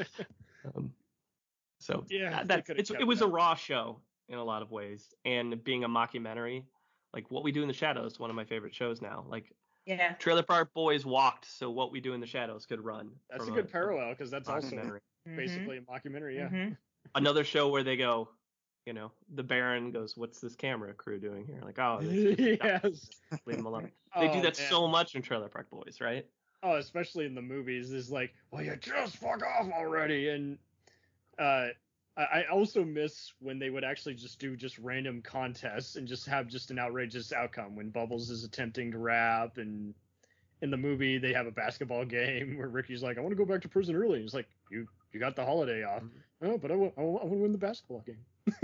Um, so Yeah, uh, they that's could've it's, kept it was that. a raw show in a lot of ways, and being a mockumentary, like What We Do in the Shadows, one of my favorite shows now. Like Yeah. Trailer Park Boys walked so What We Do in the Shadows could run. That's a from good parallel because that's also mockumentary. basically a mockumentary. Yeah. Mhm. Another show where they go, you know, the Baron goes, "What's this camera crew doing here?" Like, oh, it's just yes. leave them alone. They do Oh, that man. so much in Trailer Park Boys, right? Oh, especially in the movies, is like, well, you just fuck off already. And uh, I I also miss when they would actually just do just random contests and just have just an outrageous outcome. When Bubbles is attempting to rap, and in the movie they have a basketball game where Ricky's like, I want to go back to prison early. He's like, you you got the holiday off. Oh, but I want I want to win the basketball game.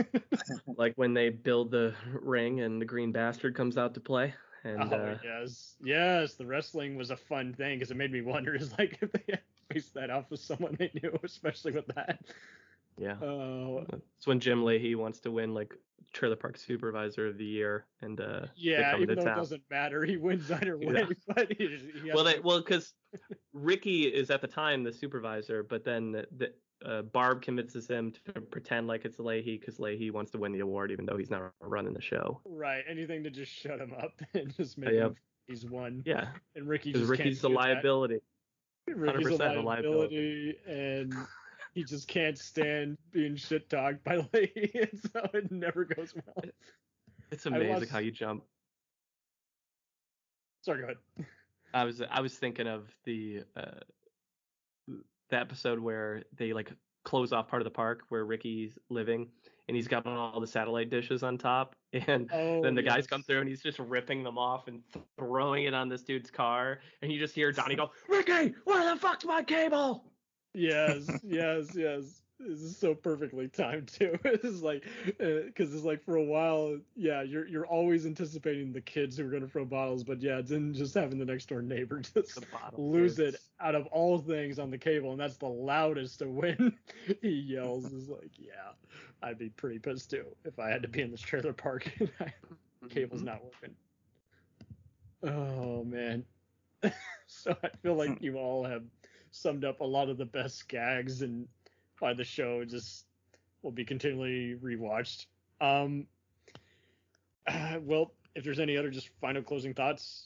Like when they build the ring and the Green Bastard comes out to play. And oh uh, yes, yes. The wrestling was a fun thing because it made me wonder, is like if they had faced that off with someone they knew, especially with that. yeah, Oh, it's when Jim Leahy wants to win like Trailer Park Supervisor of the Year, and uh, they yeah. come Even to though it town. doesn't matter, he wins either way. Yeah. But he, he has Well, they, to- well, because Ricky is at the time the supervisor, but then the, the, uh, Barb convinces him to pretend like it's Leahy because Leahy wants to win the award, even though he's not running the show. right, anything to just shut him up and just make Yep. him he's won. Yeah, And Ricky because just Ricky's can't a do that. liability. Ricky's a one hundred percent a liability, and he just can't stand being shit talked by Leahy, and so it never goes well. It's I amazing lost- how you jump. Sorry, go ahead. I was I was thinking of the uh, the episode where they like close off part of the park where Ricky's living, and he's got all the satellite dishes on top, and Oh, then the guys yes. come through and he's just ripping them off and throwing it on this dude's car, and you just hear Donnie go, "Ricky, where the fuck's my cable?" Yes, yes, yes. This is so perfectly timed too. It's like, because it's like for a while, yeah, you're you're always anticipating the kids who are gonna throw bottles, but yeah, then just having the next door neighbor just The bottle lose it kids. out of all things on the cable, and that's the loudest to when he yells. Is like, yeah, I'd be pretty pissed too if I had to be in this trailer park and I, cable's Mhm. not working. Oh man. So I feel like you all have summed up a lot of the best gags, and why the show just will be continually rewatched. Um, uh, well, if there's any other just final closing thoughts,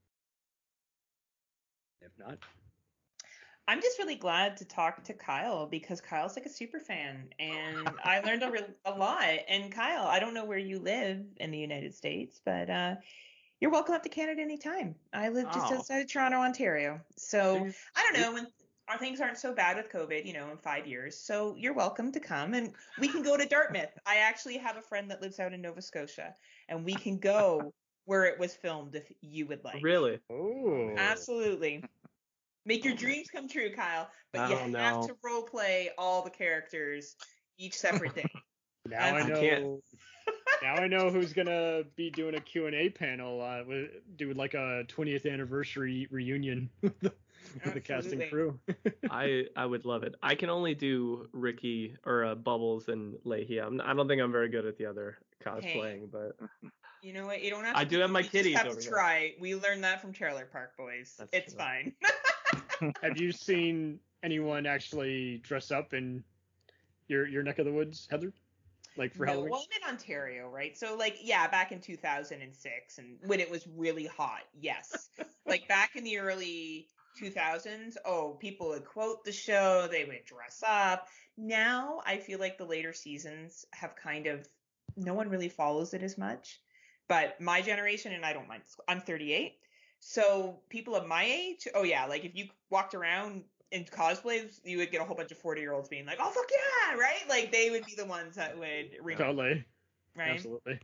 if not, I'm just really glad to talk to Kyle because Kyle's like a super fan, and I learned a, real, a lot. And Kyle, I don't know where you live in the United States, but uh, you're welcome up to Canada anytime. I live just Oh. outside of Toronto, Ontario. So I don't know when our things aren't so bad with COVID, you know, in five years. So you're welcome to come, and we can go to Dartmouth. I actually have a friend that lives out in Nova Scotia, and we can go where it was filmed if you would like. Really? Oh. Absolutely. Make your dreams come true, Kyle. But you Oh, have no. to role play all the characters each separate day. Now I I know. can't. Now I know who's gonna be doing a Q and A panel. Uh, with, doing like a twentieth anniversary reunion with the, with the casting Absolutely. crew. I I would love it. I can only do Ricky or uh, Bubbles and Leahy. I'm, I don't think I'm very good at the other cosplaying, but You know what? You don't have. I to do have my you just kitties have over to here. try. We learned that from Trailer Park Boys. That's it's true. fine. Have you seen anyone actually dress up in your your neck of the woods, Heather? Like for No, Halloween? well, I'm in Ontario, right? So, like, yeah, back in two thousand six, and when it was really hot, yes. Like back in the early two thousands, oh, people would quote the show, they would dress up. Now, I feel like the later seasons have kind of, no one really follows it as much. But my generation, and I don't mind, I'm thirty-eight. So people of my age, oh yeah, like if you walked around in cosplays, you would get a whole bunch of forty-year-olds being like, "Oh fuck yeah!" Right? Like they would be the ones that would ring, Totally. right? Absolutely.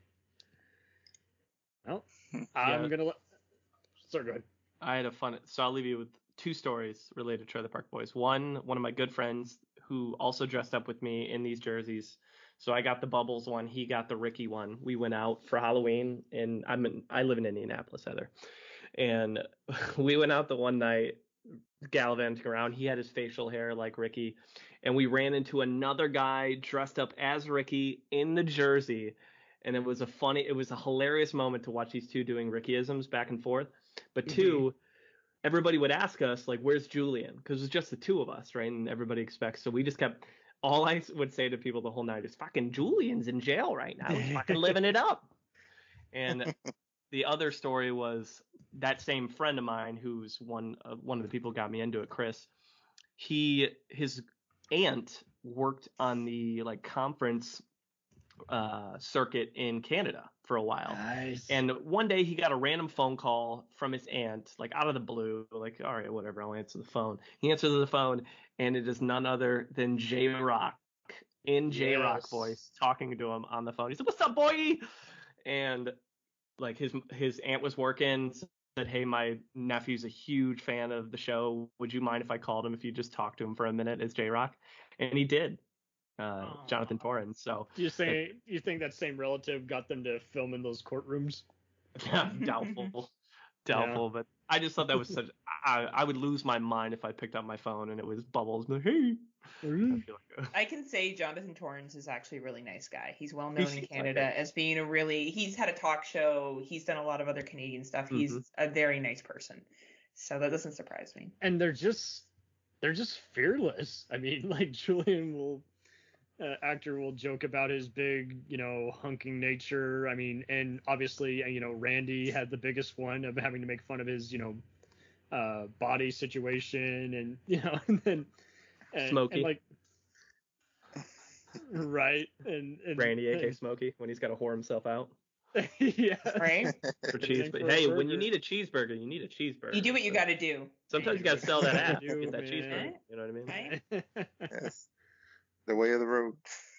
Well, Yeah. I'm gonna let. Sorry, go ahead. I had a fun. So I'll leave you with two stories related to Trailer Park Boys. One, one of my good friends who also dressed up with me in these jerseys. So I got the Bubbles one. He got the Ricky one. We went out for Halloween, and I'm in, I live in Indianapolis, Heather, and we went out the one night gallivanting around. He had his facial hair like Ricky, and we ran into another guy dressed up as Ricky in the jersey. And it was a funny, it was a hilarious moment to watch these two doing Rickyisms back and forth. But two, everybody would ask us, like, where's Julian? Because it's just the two of us, right? And everybody expects. So we just kept, all I would say to people the whole night is, fucking Julian's in jail right now. He's fucking living it up. And the other story was that same friend of mine, who's one, uh, one of the people who got me into it, Chris. He, his aunt worked on the, like, conference uh circuit in Canada for a while. Nice. And one day he got a random phone call from his aunt, like out of the blue, like, all right, whatever, I'll answer the phone. He answers the phone, and it is none other than J-Rock in J-Rock Yes. voice talking to him on the phone. He said, "What's up, boy?" And like his his aunt was working, said, "Hey, my nephew's a huge fan of the show. Would you mind if I called him if you just talked to him for a minute as J-Rock?" And he did. Uh, Aw. Jonathan Torrens. So Do you think you think that same relative got them to film in those courtrooms? yeah, doubtful, doubtful. But I just thought that was such. I I would lose my mind if I picked up my phone and it was Bubbles. Like, hey, I feel like a- I can say Jonathan Torrens is actually a really nice guy. He's well known in seems like Canada it. as being a really. He's had a talk show. He's done a lot of other Canadian stuff. He's Mhm. a very nice person. So that doesn't surprise me. And they're just they're just fearless. I mean, like Julian will uh, actor will joke about his big, you know, hunking nature. I mean, and obviously, uh, you know, Randy had the biggest one of having to make fun of his, you know, uh, body situation, and you know, and then and, Smokey. and like, right, and, and Randy, aka and, Smokey, when he's got to whore himself out yeah, Right? for Everything cheese. for a Hey, when you burger. need a cheezeburger, you need a cheeseburger. You do what you So got to do. Sometimes you got to sell that ass You to get that do, cheeseburger. man. You know what I mean? Right? Yes. The way of the road.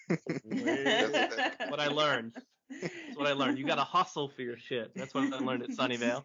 What I learned. That's what I learned. You got to hustle for your shit. That's what I learned at Sunnyvale.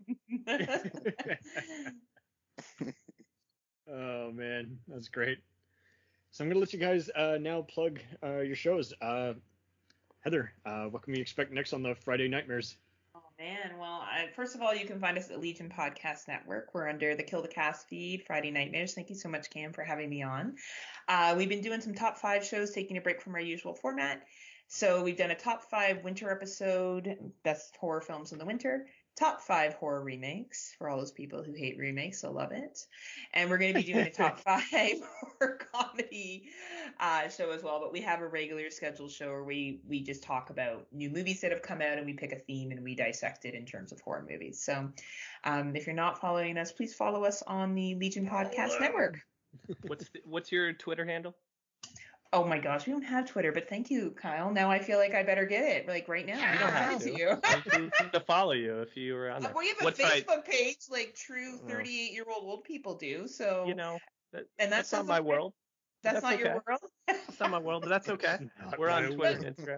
Oh man, that's great. So I'm gonna let you guys uh, now plug uh, your shows. Uh, Heather, uh, what can we expect next on the Friday Nightmares? Oh man, well, I, first of all, you can find us at Legion Podcast Network. We're under the Kill the Cast feed, Friday Nightmares. Thank you so much, Cam, for having me on. Uh, we've been doing some top five shows, taking a break from our usual format. So we've done a top five winter episode, best horror films in the winter, top five horror remakes for all those people who hate remakes, so love it. And we're going to be doing a top five horror comedy uh, show as well. But we have a regular scheduled show where we we just talk about new movies that have come out, and we pick a theme and we dissect it in terms of horror movies. So um, if you're not following us, please follow us on the Legion Podcast Network. What's the, what's your Twitter handle? Oh my gosh, we don't have Twitter, but thank you, Kyle. Now I feel like I better get it, like right now. You don't have I'll to. send it you. I need to follow you if you were on Uh, there. we have a What's my- Facebook page like true Oh. thirty-eight-year-old old people do. So you know, That, And that that's not sounds my okay. world. That's, That's not your okay. world. That's not my world, but that's okay. Not We're on my Twitter world. and Instagram.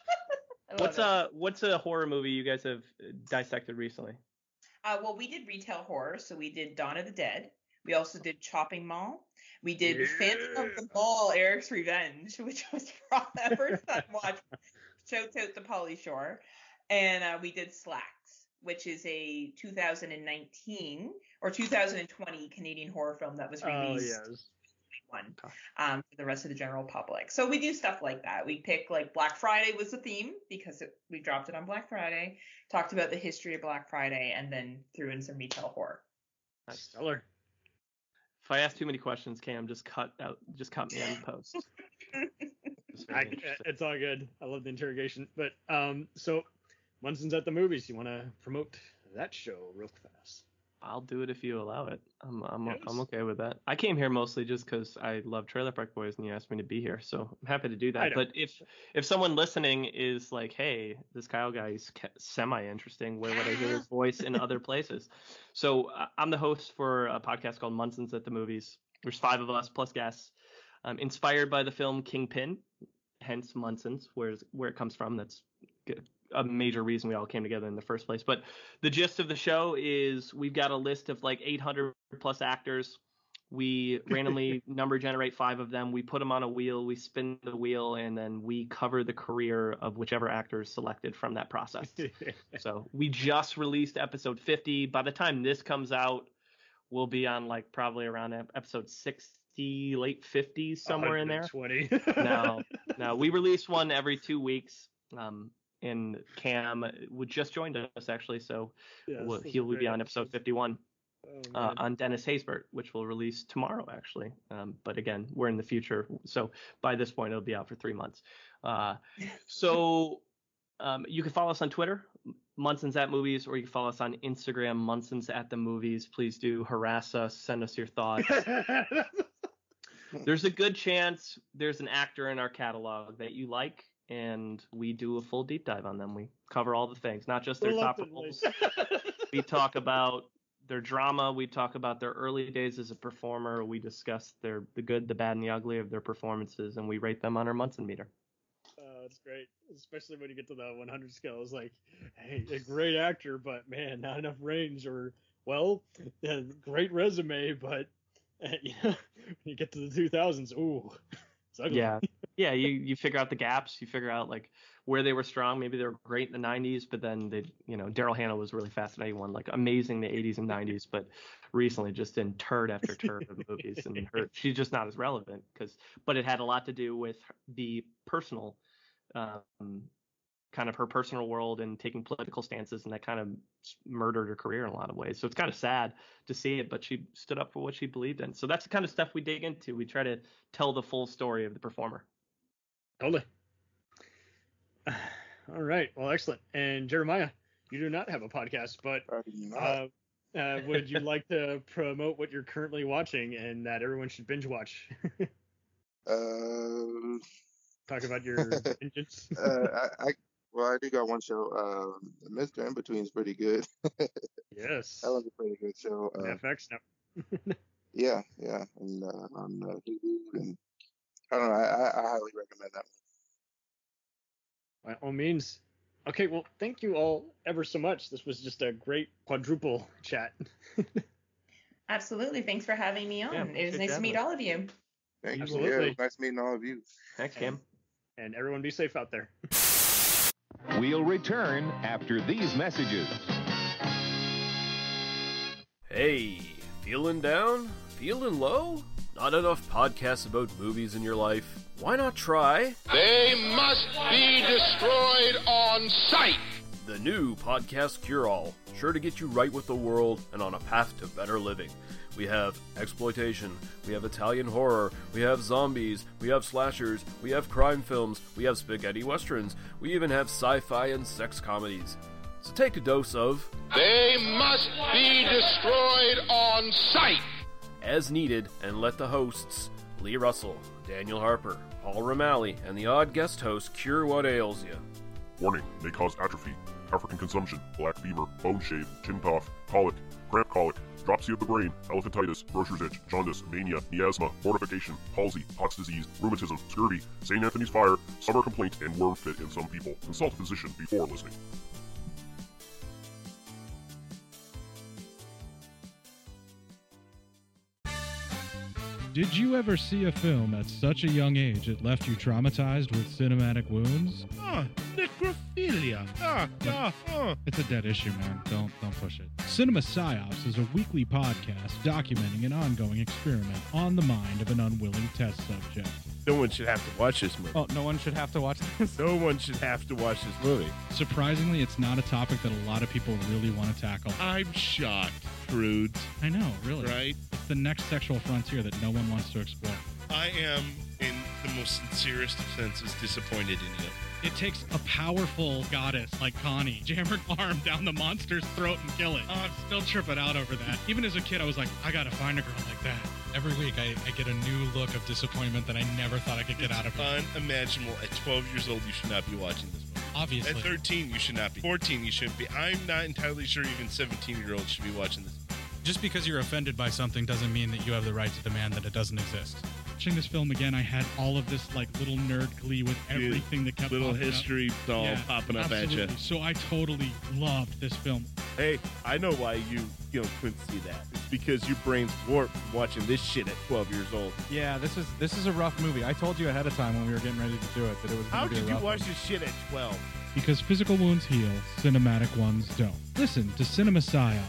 I love What's it. a what's a horror movie you guys have dissected recently? Uh, well, we did retail horror, so we did Dawn of the Dead. We also did Chopping Mall. We did Phantom of the Mall, Eric's Revenge, which was our first time watch. Shouts out to Pauly Shore. And uh, we did Slacks, which is a two thousand nineteen or two thousand twenty Canadian horror film that was Oh released yes. one um, for the rest of the general public. So we do stuff like that. We pick like Black Friday was the theme because it, we dropped it on Black Friday, talked about the history of Black Friday, and then threw in some retail horror. Stellar. If I ask too many questions, Cam, just cut out, just cut me in post. It's very I, interesting. it's all good. I love the interrogation. But um, so Munson's at the Movies. You want to promote that show real fast? I'll do it if you allow it. I'm I'm Yes. I'm okay with that. I came here mostly just because I love Trailer Park Boys and you asked me to be here, so I'm happy to do I that. know. But if if someone listening is like, hey, this Kyle guy is semi interesting, where would I hear his voice in other places? So uh, I'm the host for a podcast called Munson's at the Movies. There's five of us plus guests, um, inspired by the film Kingpin, hence Munson's, where where it comes from. That's good. A major reason we all came together in the first place. But the gist of the show is we've got a list of like eight hundred plus actors. We randomly number generate five of them. We put them on a wheel. We spin the wheel, and then we cover the career of whichever actor is selected from that process. So we just released episode fifty. By the time this comes out, we'll be on like probably around ep- episode sixty, late fifties, somewhere in there. twenty. Now, now we release one every two weeks. Um, and Cam would just joined us actually, so Yes, we'll, those are he'll be great on episode fifty-one Oh, uh, man. on Dennis Haysbert, which will release tomorrow actually. Um, but again, we're in the future, so by this point it'll be out for three months. Uh, so um, you can follow us on Twitter, Munson's at Movies, or you can follow us on Instagram, Munson's at the Movies. Please do harass us, send us your thoughts. There's a good chance there's an actor in our catalog that you like, and we do a full deep dive on them. We cover all the things, not just their top Reluctantly. roles. We talk about their drama. We talk about their early days as a performer. We discuss their the good, the bad, and the ugly of their performances, and we rate them on our Munson meter. Oh, it's great, especially when you get to the one hundred scale. It's like, hey, a great actor, but man, not enough range. Or, well, yeah, great resume, but uh, you know, when you get to the two thousands, ooh, it's ugly. Yeah, yeah. You you figure out the gaps. You figure out like where they were strong. Maybe they were great in the nineties, but then they, you know, Daryl Hannah was a really fascinating one, like amazing in the eighties and nineties, but recently just in turd after turd of movies, and her she's just not as relevant because. But it had a lot to do with the personal, um, kind of her personal world and taking political stances, and that kind of murdered her career in a lot of ways. So it's kind of sad to see it, but she stood up for what she believed in. So that's the kind of stuff we dig into. We try to tell the full story of the performer. Totally. All right. Well, excellent. And Jeremiah, you do not have a podcast, but I do not. uh, uh, would you like to promote what you're currently watching and that everyone should binge watch? Um, Talk about your vengeance. uh, I, I well, I do got one show. Um, Mister In Between is pretty good. Yes. That was a pretty good show. Uh, F X now. yeah, yeah, and uh, on uh, Hulu, and I don't know. I, I, I highly recommend that By all means. Okay, well, thank you all ever so much. This was just a great quadruple chat. Absolutely. Thanks for having me on. Yeah, it was good nice to job, meet man. all of you. one. Thank you. Yeah, Absolutely. it was nice meeting all of you. Thanks, Cam. And everyone be safe out there. We'll return after these messages. Hey, feeling down? Feeling low? Not enough podcasts about movies in your life? Why not try They must be destroyed on sight. the new Podcast Cure-All? Sure to get you right with the world and on a path to better living. We have exploitation, we have Italian horror, we have zombies, we have slashers, we have crime films, we have spaghetti westerns, we even have sci-fi and sex comedies. So take a dose of They must be destroyed on sight. as needed, and let the hosts, Lee Russell, Daniel Harper, Paul Romali, and the odd guest host cure what ails you. Warning, may cause atrophy, African consumption, black fever, bone shave, chin cough, colic, cramp colic, dropsy of the brain, elephantitis, grocer's itch, jaundice, mania, miasma, mortification, palsy, Pott's disease, rheumatism, scurvy, Saint Anthony's fire, summer complaint, and worm fit in some people. Consult a physician before listening. Did you ever see a film at such a young age it left you traumatized with cinematic wounds? Ah, necrophilia. Ah, ah, ah. It's a dead issue, man. Don't don't push it. Cinema Psyops is a weekly podcast documenting an ongoing experiment on the mind of an unwilling test subject. No one should have to watch this movie. Oh, no one should have to watch this? No one should have to watch this movie. Surprisingly, it's not a topic that a lot of people really want to tackle. I'm shocked, Prudes. I know, really. Right? It's the next sexual frontier that no one wants to explore. I am, in the most sincerest of senses, disappointed in you. It takes a powerful goddess like Connie, jam her arm down the monster's throat and kill it. Oh, I'm still tripping out over that. Even as a kid, I was like, I gotta find a girl like that. Every week, I, I get a new look of disappointment that I never thought I could get it's out of her. Unimaginable. At twelve years old, you should not be watching this movie. Obviously. At thirteen, you should not be. fourteen, you shouldn't be. I'm not entirely sure even seventeen-year-olds should be watching this. Just because you're offended by something doesn't mean that you have the right to demand that it doesn't exist. Watching this film again, I had all of this like little nerd glee with everything that kept little popping history up. all Yeah, popping up absolutely. at you. So I totally loved this film. Hey, I know why you you know couldn't see that. It's because your brain's warped from watching this shit at twelve years old. Yeah, this is this is a rough movie. I told you ahead of time when we were getting ready to do it that it was going How to be did a you rough watch one. this shit at twelve? Because physical wounds heal, cinematic ones don't. Listen to Cinema Psyops.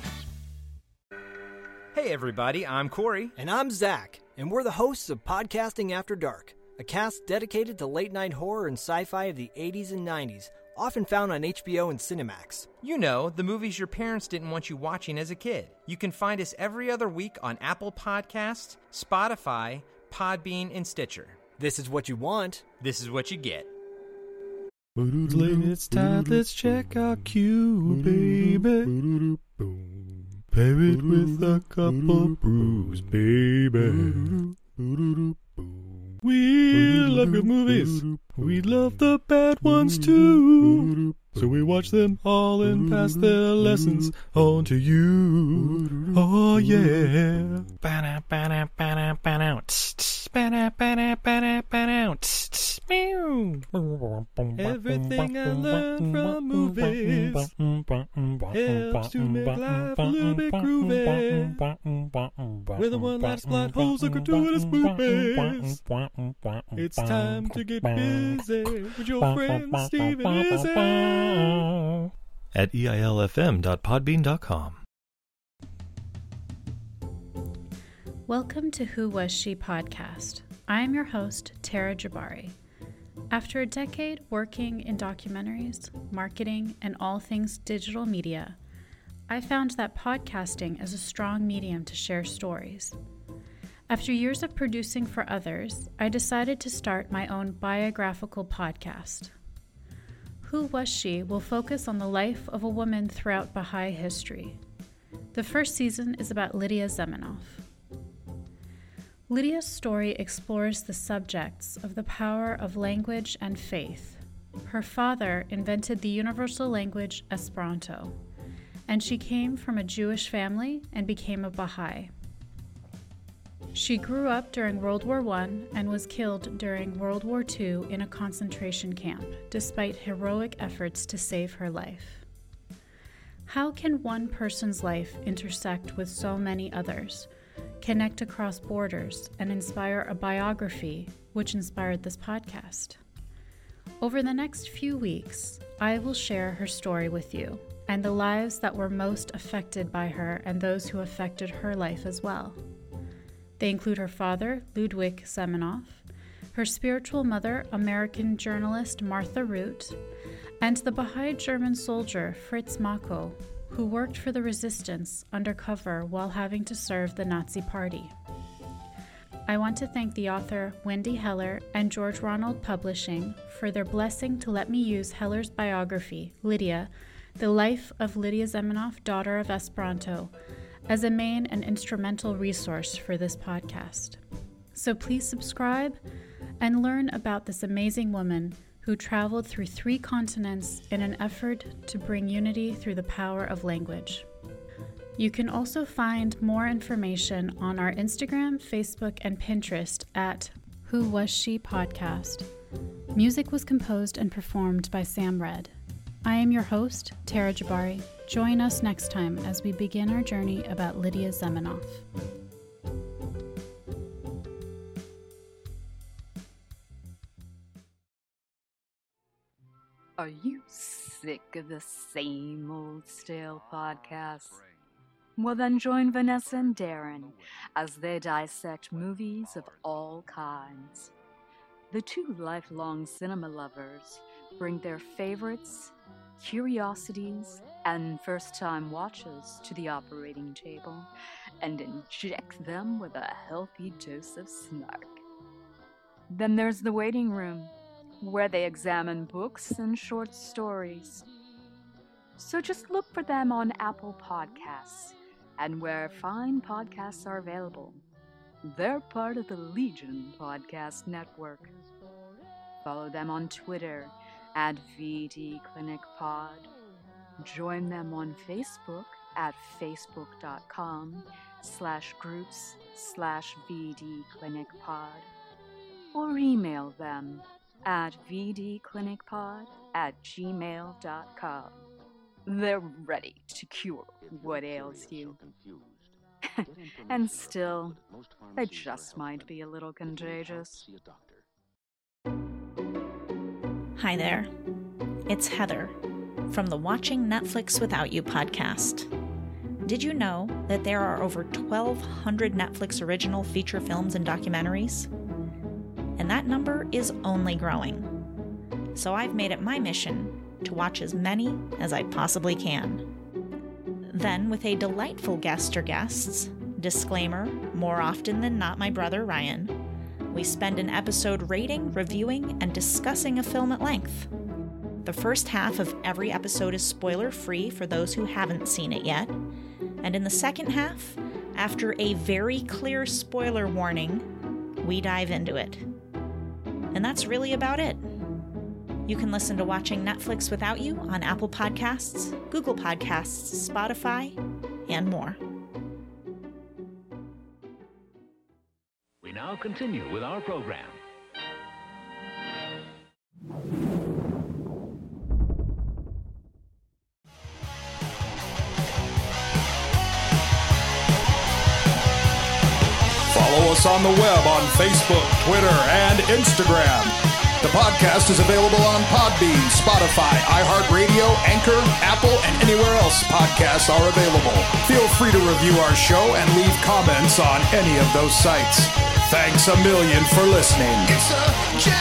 Hey everybody, I'm Corey. And I'm Zach, and we're the hosts of Podcasting After Dark, a cast dedicated to late-night horror and sci-fi of the eighties and nineties, often found on H B O and Cinemax. You know, the movies your parents didn't want you watching as a kid. You can find us every other week on Apple Podcasts, Spotify, Podbean, and Stitcher. This is what you want. This is what you get. It's time, let's check our queue, baby. Pair it with a couple brews, baby. We love good movies. We love the bad ones too. So we watch them all and pass their lessons on to you. Oh yeah. Everything I learned from movies helps to make life a little bit groovy. With a one-liner plot holes and gratuitous movies. It's time to get busy with your friend Steve and Izzy at E I L F M dot podbean dot com. Welcome to Who Was She podcast. I am your host, Tara Jabari. After a decade working in documentaries, marketing, and all things digital media, I found that podcasting is a strong medium to share stories. After years of producing for others, I decided to start my own biographical podcast. Who Was She will focus on the life of a woman throughout Baha'i history. The first season is about Lydia Zamenhof. Lydia's story explores the subjects of the power of language and faith. Her father invented the universal language Esperanto, and she came from a Jewish family and became a Baha'i. She grew up during World War One and was killed during World War Two in a concentration camp, despite heroic efforts to save her life. How can one person's life intersect with so many others, connect across borders, and inspire a biography which inspired this podcast? Over the next few weeks, I will share her story with you and the lives that were most affected by her and those who affected her life as well. They include her father, Ludwig Zamenhof, her spiritual mother, American journalist Martha Root, and the Baha'i German soldier Fritz Mako, who worked for the resistance undercover while having to serve the Nazi Party. I want to thank the author Wendy Heller and George Ronald Publishing for their blessing to let me use Heller's biography, Lydia, The Life of Lydia Zamenhof, Daughter of Esperanto, as a main and instrumental resource for this podcast. So please subscribe and learn about this amazing woman who traveled through three continents in an effort to bring unity through the power of language. You can also find more information on our Instagram, Facebook, and Pinterest at Who Was She Podcast. Music was composed and performed by Sam Red. I am your host, Tara Jabari. Join us next time as we begin our journey about Lydia Zamenhof. Are you sick of the same old stale podcasts? Well, then join Vanessa and Darren as they dissect movies of all kinds. The two lifelong cinema lovers bring their favorites, curiosities, and first-time watches to the operating table and inject them with a healthy dose of snark. Then there's the waiting room, where they examine books and short stories. So just look for them on Apple Podcasts and where fine podcasts are available. They're part of the Legion Podcast Network. Follow them on Twitter at V D Clinic Pod. Join them on Facebook at facebook.com slash groups slash VD Clinic Pod. Or email them at vdclinicpod at gmail dot com. They're ready to cure what ails you. And still, they just might be a little contagious. Hi there. It's Heather from the Watching Netflix Without You podcast. Did you know that there are over twelve hundred Netflix original feature films and documentaries? And that number is only growing. So I've made it my mission to watch as many as I possibly can. Then, with a delightful guest or guests, disclaimer, more often than not my brother Ryan, we spend an episode rating, reviewing, and discussing a film at length. The first half of every episode is spoiler-free for those who haven't seen it yet, and in the second half, after a very clear spoiler warning, we dive into it. And that's really about it. You can listen to Watching Netflix Without You on Apple Podcasts, Google Podcasts, Spotify, and more. We now continue with our program. Follow us on the web on Facebook, Twitter, and Instagram. The podcast is available on Podbean, Spotify, iHeartRadio, Anchor, Apple, and anywhere else podcasts are available. Feel free to review our show and leave comments on any of those sites. Thanks a million for listening. It's a